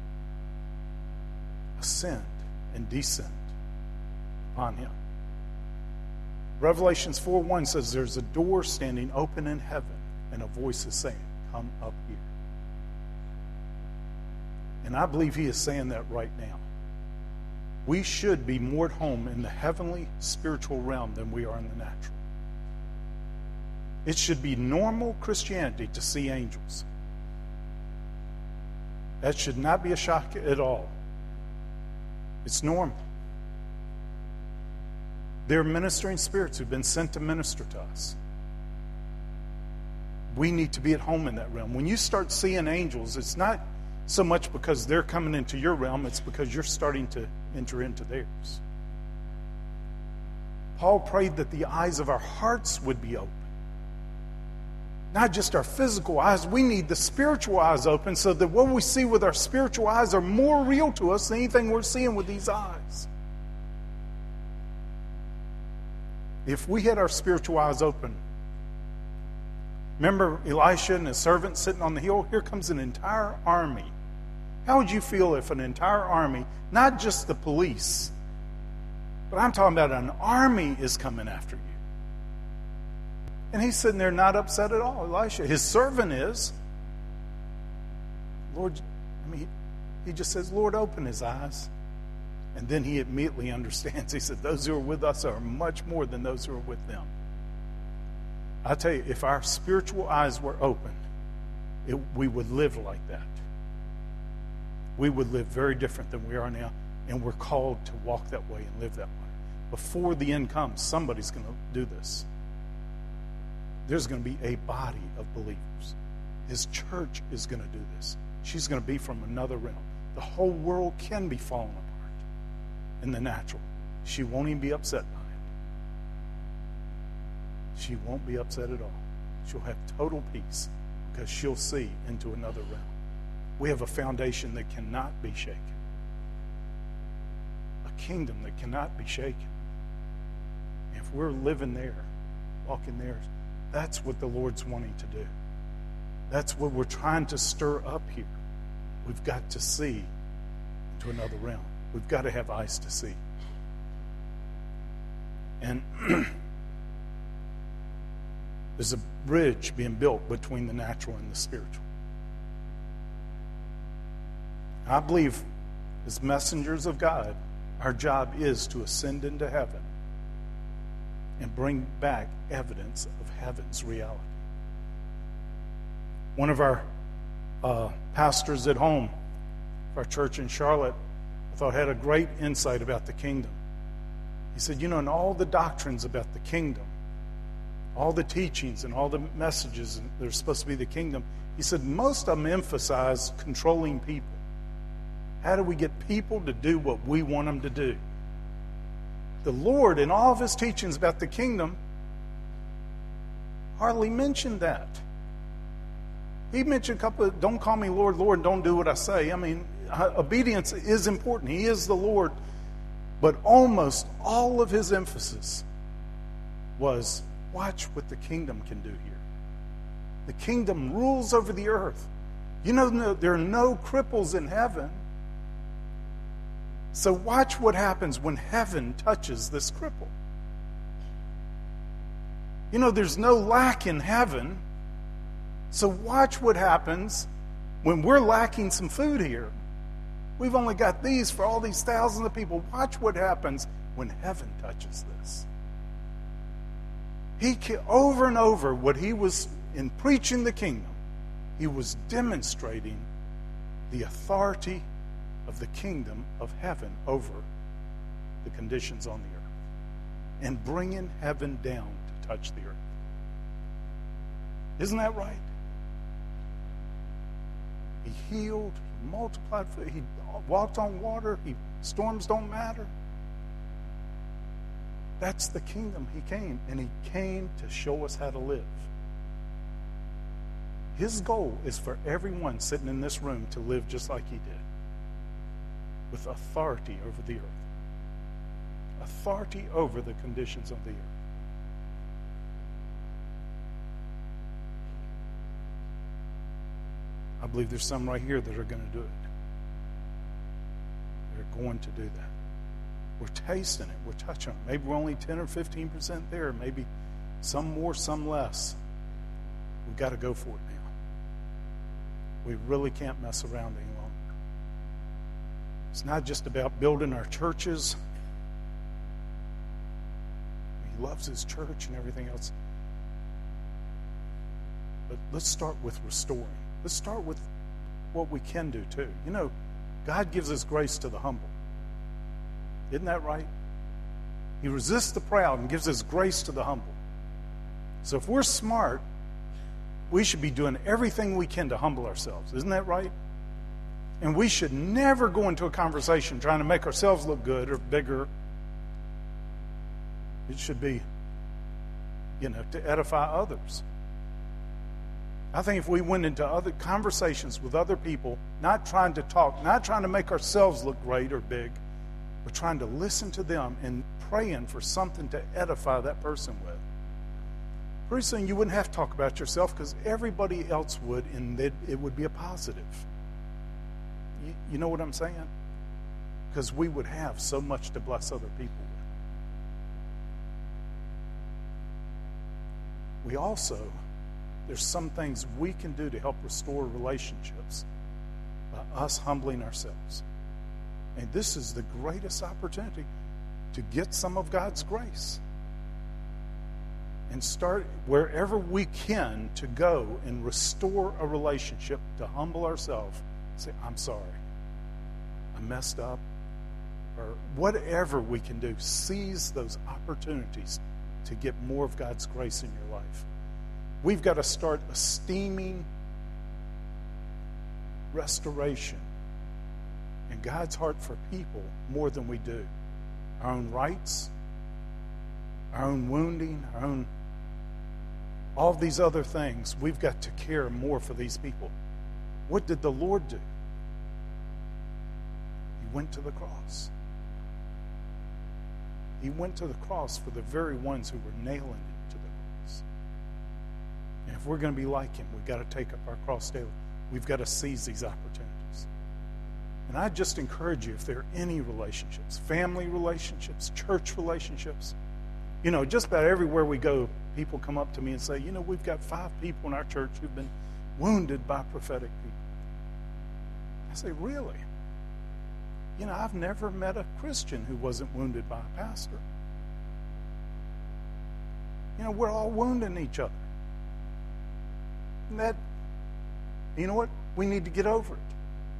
Speaker 1: Ascend and descend upon him. Revelations four one says there's a door standing open in heaven, and a voice is saying, "Come up here." And I believe he is saying that right now. We should be more at home in the heavenly spiritual realm than we are in the natural. It should be normal Christianity to see angels. That should not be a shock at all. It's normal. They're ministering spirits who've been sent to minister to us. We need to be at home in that realm. When you start seeing angels, it's not so much because they're coming into your realm, it's because you're starting to enter into theirs. Paul prayed that the eyes of our hearts would be open. Not just our physical eyes. We need the spiritual eyes open so that what we see with our spiritual eyes are more real to us than anything we're seeing with these eyes. If we had our spiritual eyes open, remember Elisha and his servant sitting on the hill? Here comes an entire army. How would you feel if an entire army, not just the police, but I'm talking about an army is coming after you? And he's sitting there not upset at all, Elisha. His servant is. Lord, I mean, he just says, "Lord, open his eyes." And then he immediately understands. He said, "Those who are with us are much more than those who are with them." I tell you, if our spiritual eyes were open, it, we would live like that. We would live very different than we are now. And we're called to walk that way and live that way. Before the end comes, somebody's going to do this. There's going to be a body of believers. His church is going to do this. She's going to be from another realm. The whole world can be falling apart in the natural. She won't even be upset by it. She won't be upset at all. She'll have total peace because she'll see into another realm. We have a foundation that cannot be shaken. A kingdom that cannot be shaken. If we're living there, walking there, that's what the Lord's wanting to do. That's what we're trying to stir up here. We've got to see into another realm. We've got to have eyes to see. And there's a bridge being built between the natural and the spiritual. I believe as messengers of God, our job is to ascend into heaven and bring back evidence of heaven's reality. One of our uh, pastors at home, our church in Charlotte, I thought had a great insight about the kingdom. He said, you know, in all the doctrines about the kingdom, all the teachings and all the messages that are supposed to be the kingdom, he said most of them emphasize controlling people. How do we get people to do what we want them to do? The Lord, in all of his teachings about the kingdom, hardly mentioned that. He mentioned a couple of, don't call me Lord, Lord, and don't do what I say. I mean, obedience is important. He is the Lord. But almost all of his emphasis was, watch what the kingdom can do here. The kingdom rules over the earth. You know, there are no cripples in heaven. So watch what happens when heaven touches this cripple. You know, there's no lack in heaven. So watch what happens when we're lacking some food here. We've only got these for all these thousands of people. Watch what happens when heaven touches this. He, over and over, what he was in preaching the kingdom, he was demonstrating the authority of the kingdom of heaven over the conditions on the earth and bringing heaven down to touch the earth. Isn't that right? He healed, he multiplied food, he walked on water, he, storms don't matter. That's the kingdom he came, and he came to show us how to live. His goal is for everyone sitting in this room to live just like he did, with authority over the earth, authority over the conditions of the earth. I believe there's some right here that are going to do it. They're going to do that. We're tasting it. We're touching it. Maybe we're only ten or fifteen percent there. Maybe some more, some less. We've got to go for it now. We really can't mess around any longer. It's not just about building our churches. He loves his church and everything else. But let's start with restoring. Let's start with what we can do too. You know, God gives his grace to the humble. Isn't that right? He resists the proud and gives his grace to the humble. So if we're smart, we should be doing everything we can to humble ourselves. Isn't that right? And we should never go into a conversation trying to make ourselves look good or bigger. It should be, you know, to edify others. I think if we went into other conversations with other people, not trying to talk, not trying to make ourselves look great or big, but trying to listen to them and praying for something to edify that person with, pretty soon you wouldn't have to talk about yourself because everybody else would, and it, it would be a positive. You, you know what I'm saying? Because we would have so much to bless other people with. We also, there's some things we can do to help restore relationships by us humbling ourselves. And this is the greatest opportunity to get some of God's grace. And start wherever we can to go and restore a relationship, to humble ourselves. Say, I'm sorry. I messed up. Or whatever we can do. Seize those opportunities to get more of God's grace in your life. We've got to start esteeming restoration and God's heart for people more than we do. Our own rights, our own wounding, our own, all of these other things. We've got to care more for these people. What did the Lord do? He went to the cross. He went to the cross for the very ones who were nailing him to the cross. And if we're going to be like him, we've got to take up our cross daily. We've got to seize these opportunities. And I just encourage you, if there are any relationships, family relationships, church relationships, you know, just about everywhere we go, people come up to me and say, you know, we've got five people in our church who've been wounded by prophetic people. I say, really? You know, I've never met a Christian who wasn't wounded by a pastor. You know, we're all wounding each other. And that, you know what? We need to get over it.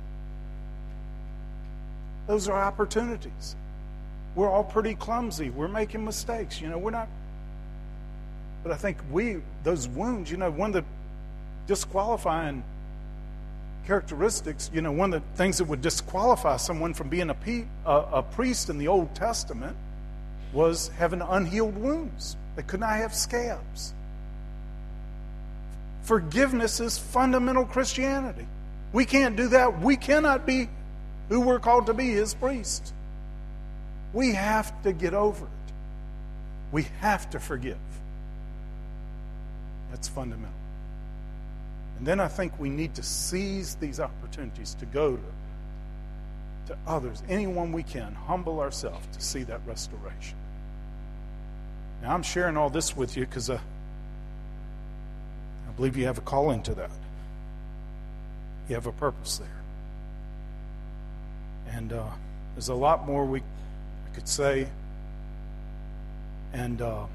Speaker 1: Those are opportunities. We're all pretty clumsy. We're making mistakes. You know, we're not. But I think we, those wounds, you know, one of the disqualifying characteristics, you know, one of the things that would disqualify someone from being a, pe- a, a priest in the Old Testament was having unhealed wounds. They could not have scabs. Forgiveness is fundamental Christianity. We can't do that. We cannot be who we're called to be, His priest. We have to get over it. We have to forgive. That's fundamental. And then I think we need to seize these opportunities to go to, to others, anyone we can, humble ourselves to see that restoration. Now, I'm sharing all this with you because uh, I believe you have a call into that. You have a purpose there. And uh, there's a lot more we I could say. And uh,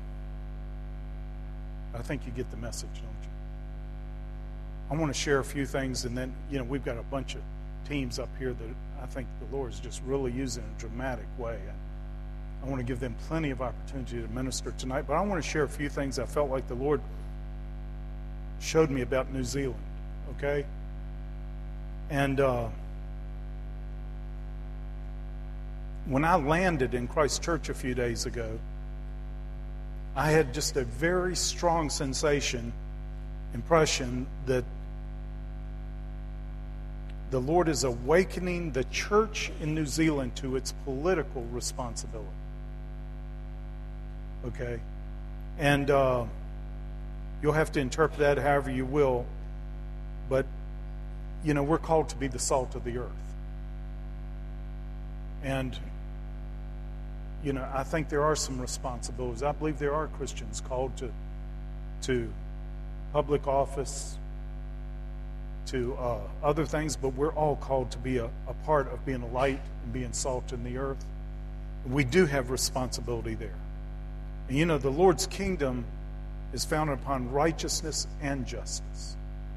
Speaker 1: I think you get the message, don't you? I want to share a few things, and then, you know, we've got a bunch of teams up here that I think the Lord is just really using in a dramatic way. And I want to give them plenty of opportunity to minister tonight, but I want to share a few things I felt like the Lord showed me about New Zealand, okay? And uh, when I landed in Christchurch a few days ago, I had just a very strong sensation, impression that the Lord is awakening the church in New Zealand to its political responsibility. Okay? And uh, you'll have to interpret that however you will, but, you know, we're called to be the salt of the earth. And, you know, I think there are some responsibilities. I believe there are Christians called to, to public office, to uh, other things, but we're all called to be a, a part of being a light and being salt in the earth. We do have responsibility there. And you know, the Lord's kingdom is founded upon righteousness and justice.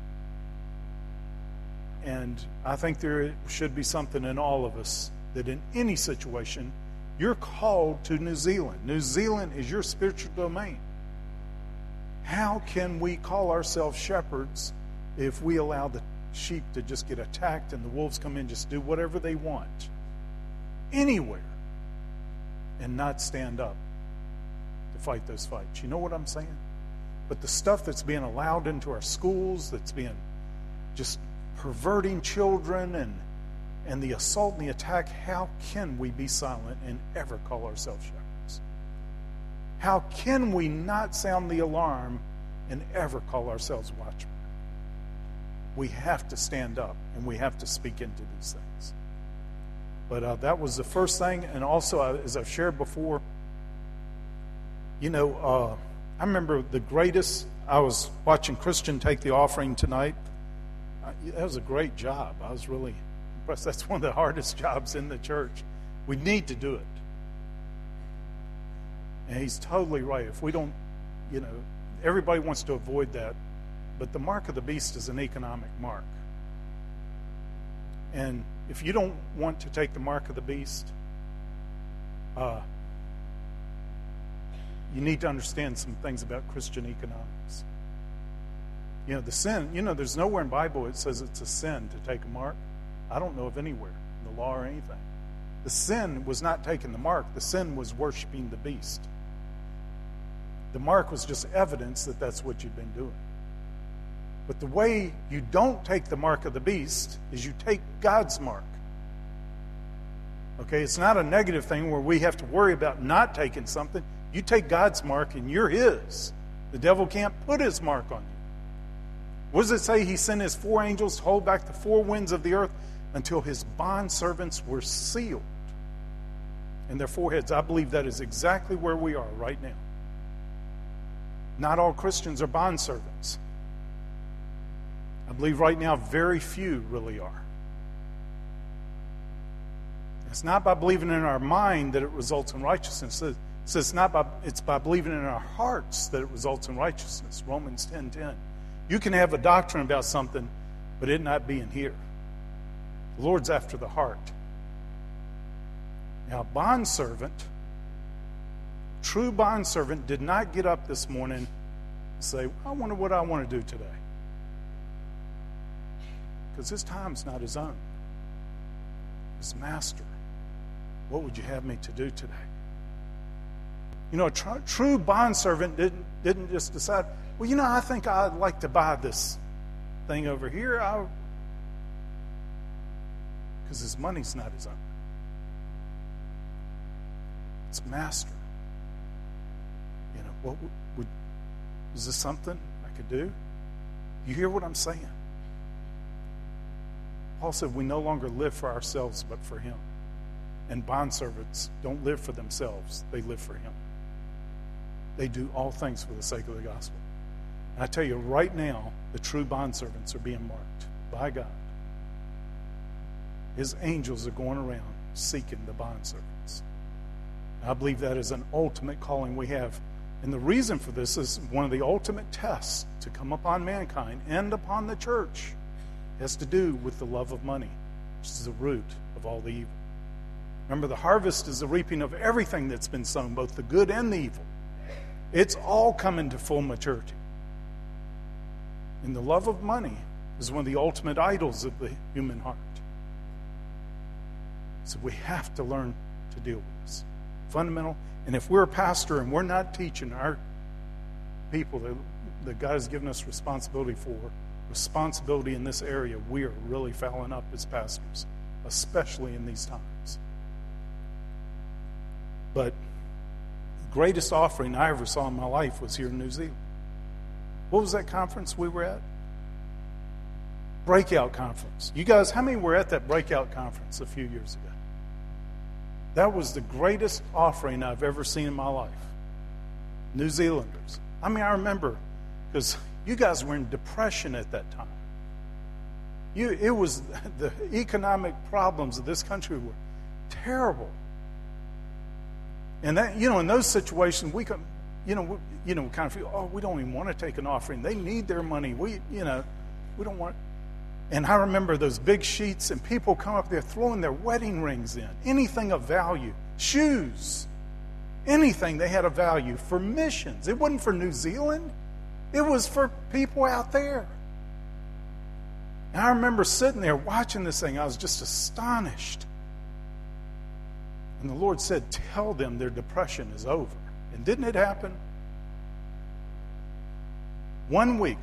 Speaker 1: And I think there should be something in all of us that in any situation, you're called to New Zealand. New Zealand is your spiritual domain. How can we call ourselves shepherds if we allow the sheep to just get attacked and the wolves come in and just do whatever they want anywhere and not stand up to fight those fights? You know what I'm saying? But the stuff that's being allowed into our schools, that's being just perverting children and and the assault and the attack, how can we be silent and ever call ourselves shepherds? How can we not sound the alarm and ever call ourselves watchmen? We have to stand up and we have to speak into these things. But uh, that was the first thing. And also, uh, as I've shared before, you know, uh, I remember the greatest, I was watching Christian take the offering tonight. Uh, that was a great job. I was really impressed. That's one of the hardest jobs in the church. We need to do it. And he's totally right. If we don't, you know, everybody wants to avoid that. But the mark of the beast is an economic mark. And if you don't want to take the mark of the beast, uh, you need to understand some things about Christian economics. You know, the sin, you know, there's nowhere in the Bible it says it's a sin to take a mark. I don't know of anywhere in the law or anything. The sin was not taking the mark. The sin was worshiping the beast. The mark was just evidence that that's what you've been doing. But the way you don't take the mark of the beast is you take God's mark. Okay, it's not a negative thing where we have to worry about not taking something. You take God's mark and you're His. The devil can't put his mark on you. What does it say? He sent His four angels to hold back the four winds of the earth until His bondservants were sealed in their foreheads. I believe that is exactly where we are right now. Not all Christians are bondservants. I believe right now very few really are. It's not by believing in our mind that it results in righteousness. It says it's not by, it's by believing in our hearts that it results in righteousness. Romans ten ten. You can have a doctrine about something, but it not being here. The Lord's after the heart. Now, a bondservant, true bondservant, did not get up this morning say, I wonder what I want to do today. Because his time's not his own. His master. What would you have me to do today? You know, a tr- true bondservant didn't, didn't just decide, well, you know, I think I'd like to buy this thing over here. Because his money's not his own. It's master. You know, what would, would is this something I could do? You hear what I'm saying? Paul said we no longer live for ourselves but for him. And bondservants don't live for themselves. They live for him. They do all things for the sake of the gospel. And I tell you, right now, the true bondservants are being marked by God. His angels are going around seeking the bondservants. I believe that is an ultimate calling we have. And the reason for this is one of the ultimate tests to come upon mankind and upon the church has to do with the love of money, which is the root of all the evil. Remember, the harvest is the reaping of everything that's been sown, both the good and the evil. It's all coming to full maturity. And the love of money is one of the ultimate idols of the human heart. So we have to learn to deal with this. Fundamental. And if we're a pastor and we're not teaching our people that, that God has given us responsibility for, responsibility in this area, we are really fouling up as pastors, especially in these times. But the greatest offering I ever saw in my life was here in New Zealand. What was that conference we were at? Breakout Conference. You guys, how many were at that Breakout Conference a few years ago? That was the greatest offering I've ever seen in my life. New Zealanders. I mean, I remember, because you guys were in depression at that time. You, it was, the economic problems of this country were terrible. And that, you know, in those situations, we can, you know, we, you know, kind of feel, oh, we don't even want to take an offering. They need their money. We, you know, we don't want. And I remember those big sheets, and people come up there throwing their wedding rings in, anything of value, shoes, anything they had of value for missions. It wasn't for New Zealand. It was for people out there. And I remember sitting there watching this thing. I was just astonished. And the Lord said, tell them their depression is over. And didn't it happen? One week.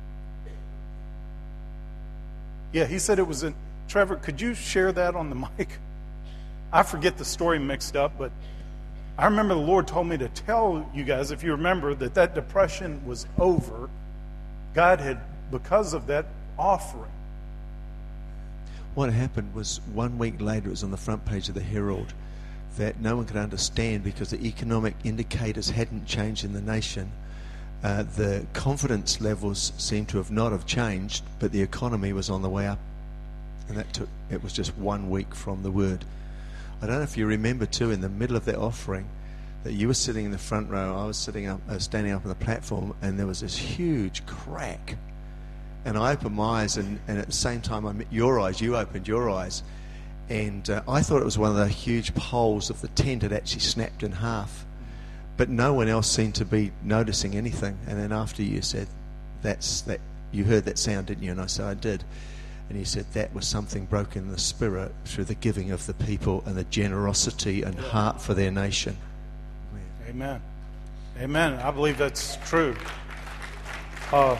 Speaker 1: Yeah, he said it was in... Trevor, could you share that on the mic? I forget the story mixed up, but I remember the Lord told me to tell you guys, if you remember, that that depression was over. God had, because of that offering.
Speaker 2: What happened was one week later, it was on the front page of the Herald, that no one could understand because the economic indicators hadn't changed in the nation. Uh, the confidence levels seemed to have not have changed, but the economy was on the way up. And that took, it was just one week from the word. I don't know if you remember too, in the middle of that offering, that you were sitting in the front row, I was sitting up, uh, standing up on the platform, and there was this huge crack. And I opened my eyes, and, and at the same time I met your eyes, you opened your eyes. And uh, I thought it was one of the huge poles of the tent had actually snapped in half. But no one else seemed to be noticing anything. And then after you said, "That's that," you heard that sound, didn't you? And I said, I did. And you said that was something broken in the spirit through the giving of the people and the generosity and heart for their nation.
Speaker 1: Amen. Amen. I believe that's true. Uh,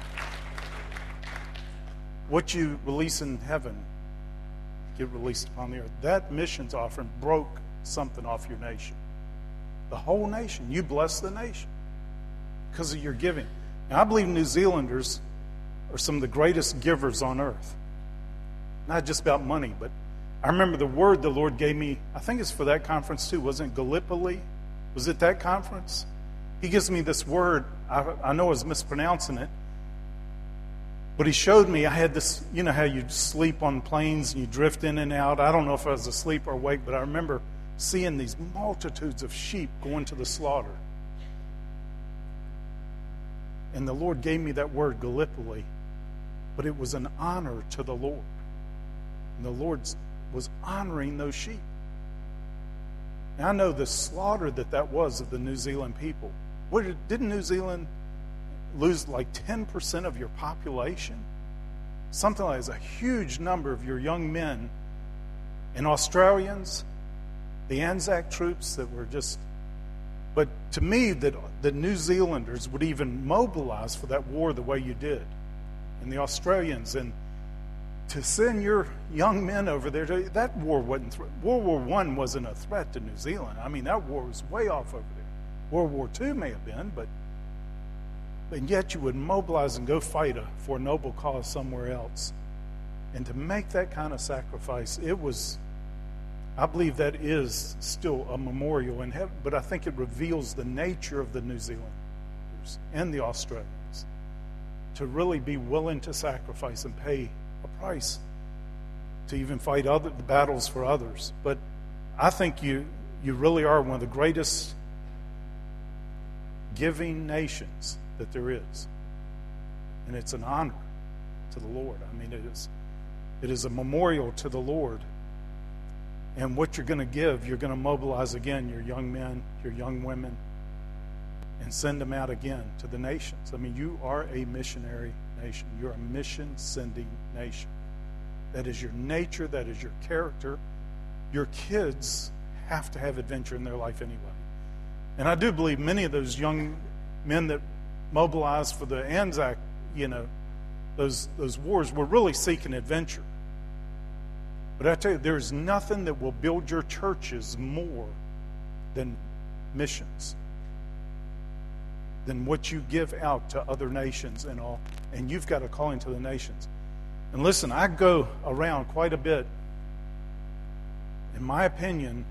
Speaker 1: what you release in heaven, get released upon the earth. That missions offering broke something off your nation. The whole nation. You bless the nation because of your giving. Now, I believe New Zealanders are some of the greatest givers on earth. Not just about money, but I remember the word the Lord gave me, I think it's for that conference too. Wasn't it Gallipoli? Was it that conference? He gives me this word. I, I know I was mispronouncing it. But he showed me, I had this, you know how you sleep on planes and you drift in and out. I don't know if I was asleep or awake, but I remember seeing these multitudes of sheep going to the slaughter. And the Lord gave me that word, Gallipoli, but it was an honor to the Lord. And the Lord was honoring those sheep. And I know the slaughter that that was of the New Zealand people. What did, didn't New Zealand, lose like ten percent of your population, something like that, a huge number of your young men and Australians, the Anzac troops that were just, but to me, that the New Zealanders would even mobilize for that war the way you did, and the Australians, and to send your young men over there, to, that war wasn't, World War One wasn't a threat to New Zealand. I mean, that war was way off over there. World War Two may have been, but, but yet you would mobilize and go fight a, for a noble cause somewhere else. And to make that kind of sacrifice, it was, I believe that is still a memorial in heaven, but I think it reveals the nature of the New Zealanders and the Australians to really be willing to sacrifice and pay a price to even fight other battles for others. But I think you you really are one of the greatest giving nations that there is, and it's an honor to the Lord. I mean, it is it is a memorial to the Lord. And what you're going to give, you're going to mobilize again your young men, your young women, and send them out again to the nations. I mean, you are a missionary nation. You're a mission-sending nation. That is your nature. That is your character. Your kids have to have adventure in their life anyway. And I do believe many of those young men that mobilized for the Anzac, you know, those those wars were really seeking adventure. But I tell you, there's nothing that will build your churches more than missions, than what you give out to other nations and all. And you've got a calling to the nations. And listen, I go around quite a bit. In my opinion,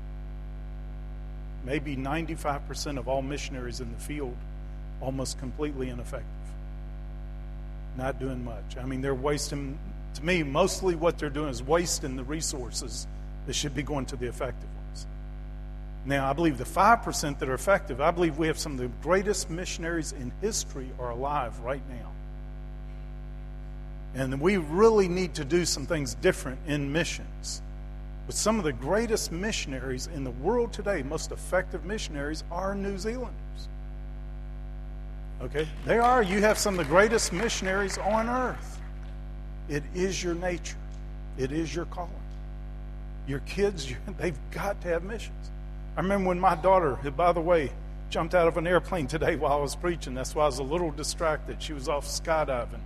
Speaker 1: maybe ninety-five percent of all missionaries in the field almost completely ineffective. Not doing much. I mean, they're wasting, to me, mostly what they're doing is wasting the resources that should be going to the effective ones. Now, I believe the five percent that are effective, I believe we have some of the greatest missionaries in history are alive right now. And we really need to do some things different in missions. But some of the greatest missionaries in the world today, most effective missionaries, are New Zealanders. Okay? They are. You have some of the greatest missionaries on earth. It is your nature. It is your calling. Your kids, they've got to have missions. I remember when my daughter, who, by the way, jumped out of an airplane today while I was preaching. That's why I was a little distracted. She was off skydiving.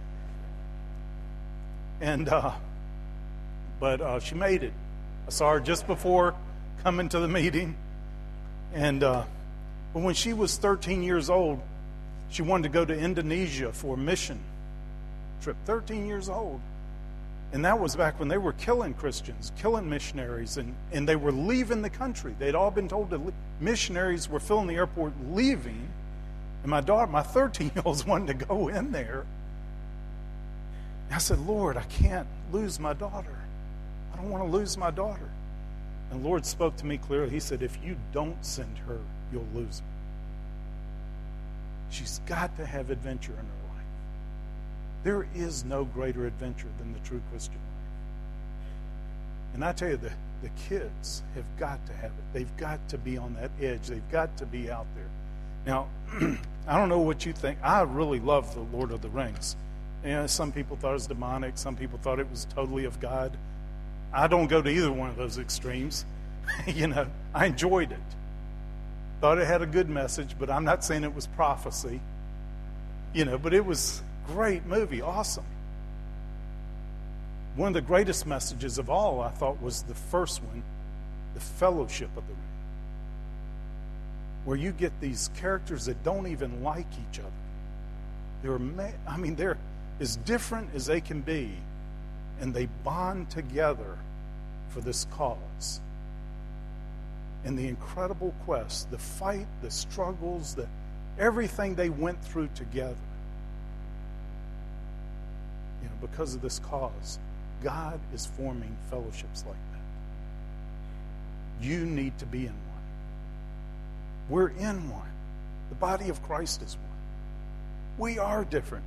Speaker 1: And, uh, but uh, she made it. I saw her just before coming to the meeting. And uh, but when she was thirteen years old, she wanted to go to Indonesia for a mission trip. thirteen years old. And that was back when they were killing Christians, killing missionaries, and, and they were leaving the country. They'd all been told to leave. Missionaries were filling the airport leaving. And my daughter, my thirteen-year-olds wanted to go in there. I said, Lord, I can't lose my daughter. I don't want to lose my daughter. And the Lord spoke to me clearly. He said, if you don't send her, you'll lose her. She's got to have adventure in her life. There is no greater adventure than the true Christian life. And I tell you, the, the kids have got to have it. They've got to be on that edge. They've got to be out there. Now, I don't know what you think. I really love the Lord of the Rings. You know, some people thought it was demonic. Some people thought it was totally of God. I don't go to either one of those extremes. You know, I enjoyed it. Thought it had a good message, but I'm not saying it was prophecy. You know, but it was a great movie, awesome. One of the greatest messages of all, I thought, was the first one, the Fellowship of the Ring, where you get these characters that don't even like each other. They're, I mean, they're as different as they can be, and they bond together for this cause. And the incredible quest, the fight, the struggles, the everything they went through together. You know, because of this cause, God is forming fellowships like that. You need to be in one. We're in one. The body of Christ is one. We are different.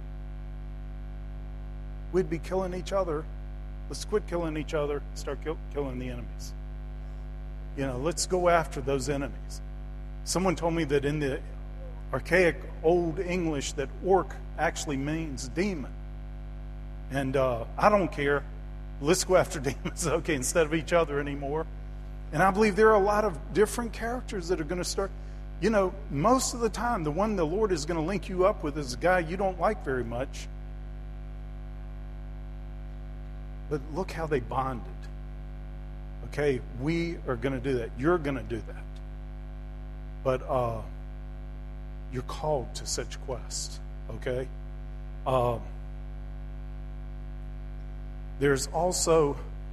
Speaker 1: We'd be killing each other. Let's quit killing each other, start kill, killing the enemies. You know, let's go after those enemies. Someone told me that in the archaic Old English that orc actually means demon. And uh, I don't care. Let's go after demons, okay, instead of each other anymore. And I believe there are a lot of different characters that are going to start. You know, most of the time, the one the Lord is going to link you up with is a guy you don't like very much. But look how they bonded. Okay, we are going to do that. You're going to do that. But uh, you're called to such quest. Okay? Um, there's also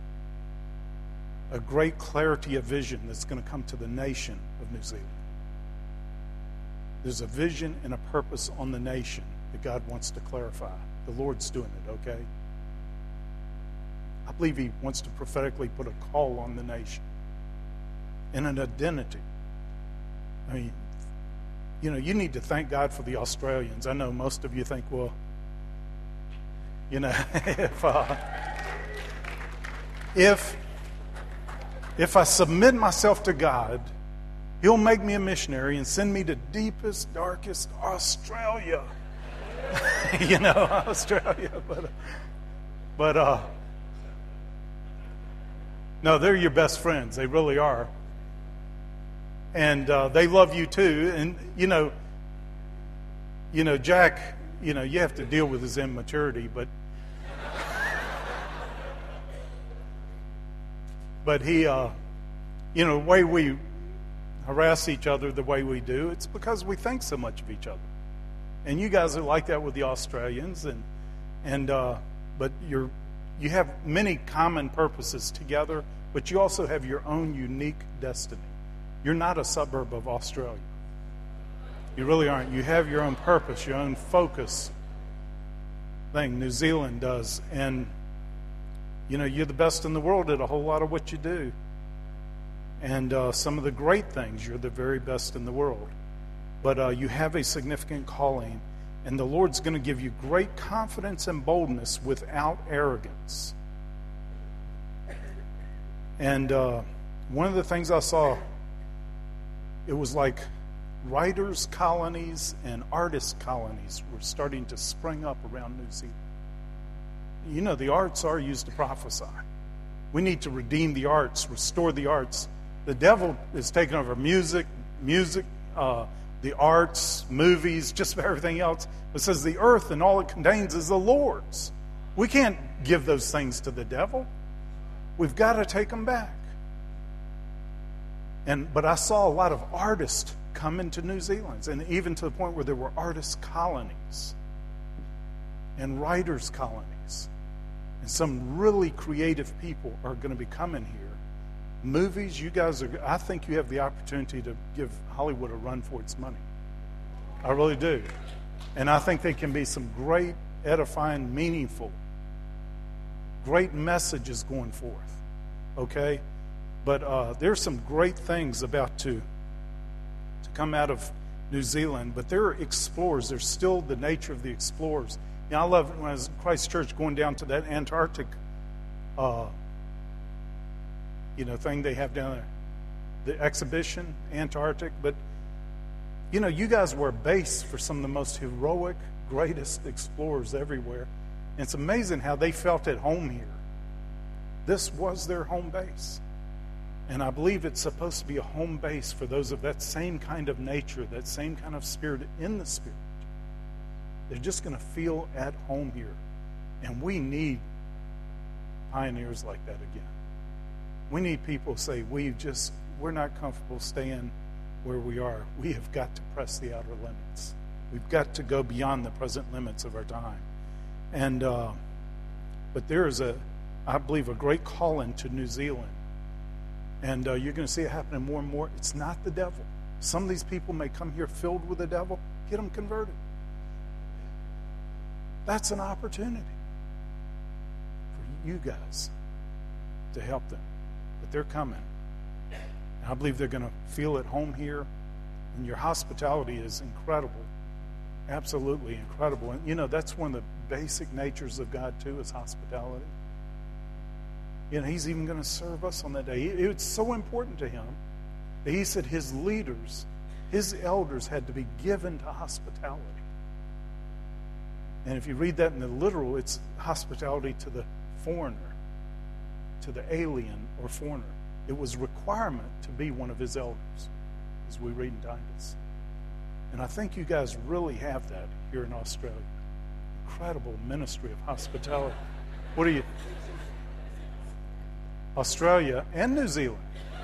Speaker 1: a great clarity of vision that's going to come to the nation of New Zealand. There's a vision and a purpose on the nation that God wants to clarify. The Lord's doing it, okay? I believe He wants to prophetically put a call on the nation and an identity. I mean, you know, you need to thank God for the Australians. I know most of you think, well, you know, if uh, if if I submit myself to God, He'll make me a missionary and send me to deepest, darkest Australia. you know, Australia. But, but uh, no, they're your best friends. They really are. And uh, they love you too. And, you know, you know, Jack, you know, you have to deal with his immaturity, but but he, uh, you know, the way we harass each other the way we do, it's because we think so much of each other. And you guys are like that with the Australians, and and uh, but you're you have many common purposes together, but you also have your own unique destiny. You're not a suburb of Australia. You really aren't. You have your own purpose, your own focus thing. New Zealand does, and you know you're the best in the world at a whole lot of what you do. And uh, some of the great things, you're the very best in the world. But uh, you have a significant calling, and the Lord's going to give you great confidence and boldness without arrogance. And uh, one of the things I saw, it was like writers' colonies and artist colonies were starting to spring up around New Zealand. You know, the arts are used to prophesy. We need to redeem the arts, restore the arts. The devil is taking over music, music, uh, the arts, movies, just about everything else. It says the earth and all it contains is the Lord's. We can't give those things to the devil. We've got to take them back. And but I saw a lot of artists come into New Zealand, and even to the point where there were artist colonies and writers' colonies. And some really creative people are going to be coming here. Movies, you guys are, I think you have the opportunity to give Hollywood a run for its money. I really do. And I think there can be some great, edifying, meaningful, great messages going forth. Okay? But uh, there's some great things about to, to come out of New Zealand. But there are explorers. There's still the nature of the explorers. You know, I love it when I was in Christ Church going down to that Antarctic uh you know, thing they have down there, the exhibition, Antarctic. But, you know, you guys were a base for some of the most heroic, greatest explorers everywhere. And it's amazing how they felt at home here. This was their home base. And I believe it's supposed to be a home base for those of that same kind of nature, that same kind of spirit in the Spirit. They're just going to feel at home here. And we need pioneers like that again. We need people who say, we just, we're not comfortable staying where we are. We have got to press the outer limits. We've got to go beyond the present limits of our time. And, uh, but there is a, I believe, a great calling to New Zealand. And uh, you're going to see it happening more and more. It's not the devil. Some of these people may come here filled with the devil. Get them converted. That's an opportunity for you guys to help them. But they're coming. And I believe they're going to feel at home here. And your hospitality is incredible. Absolutely incredible. And, you know, that's one of the basic natures of God, too, is hospitality. You know, He's even going to serve us on that day. It's so important to Him that He said His leaders His elders had to be given to hospitality. And if you read that in the literal, it's hospitality to the foreigner, to the alien or foreigner. It was a requirement to be one of his elders, as we read in Titus. And I think you guys really have that here in Australia. Incredible ministry of hospitality. What do you... Australia and New Zealand.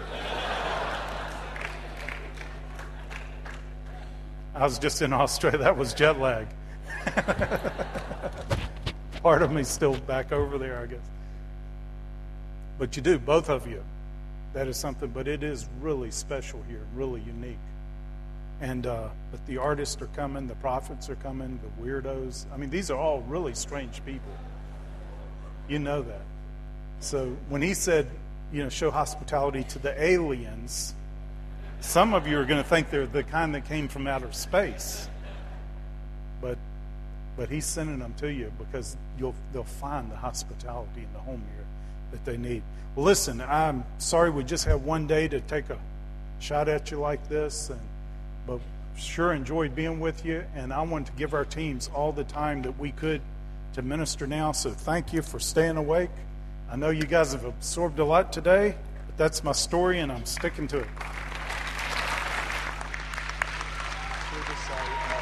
Speaker 1: I was just in Australia. That was jet lag. Part of me's still back over there, I guess. But you do, both of you. That is something, but it is really special here, really unique. And uh, but the artists are coming, the prophets are coming, the weirdos. I mean, these are all really strange people. You know that. So when he said, you know, show hospitality to the aliens, some of you are going to think they're the kind that came from outer space. But but he's sending them to you because you'll they'll find the hospitality in the home here that they need. Well, listen, I'm sorry we just have one day to take a shot at you like this, and but sure enjoyed being with you, and I wanted to give our teams all the time that we could to minister now, so thank you for staying awake. I know you guys have absorbed a lot today, but that's my story, and I'm sticking to it.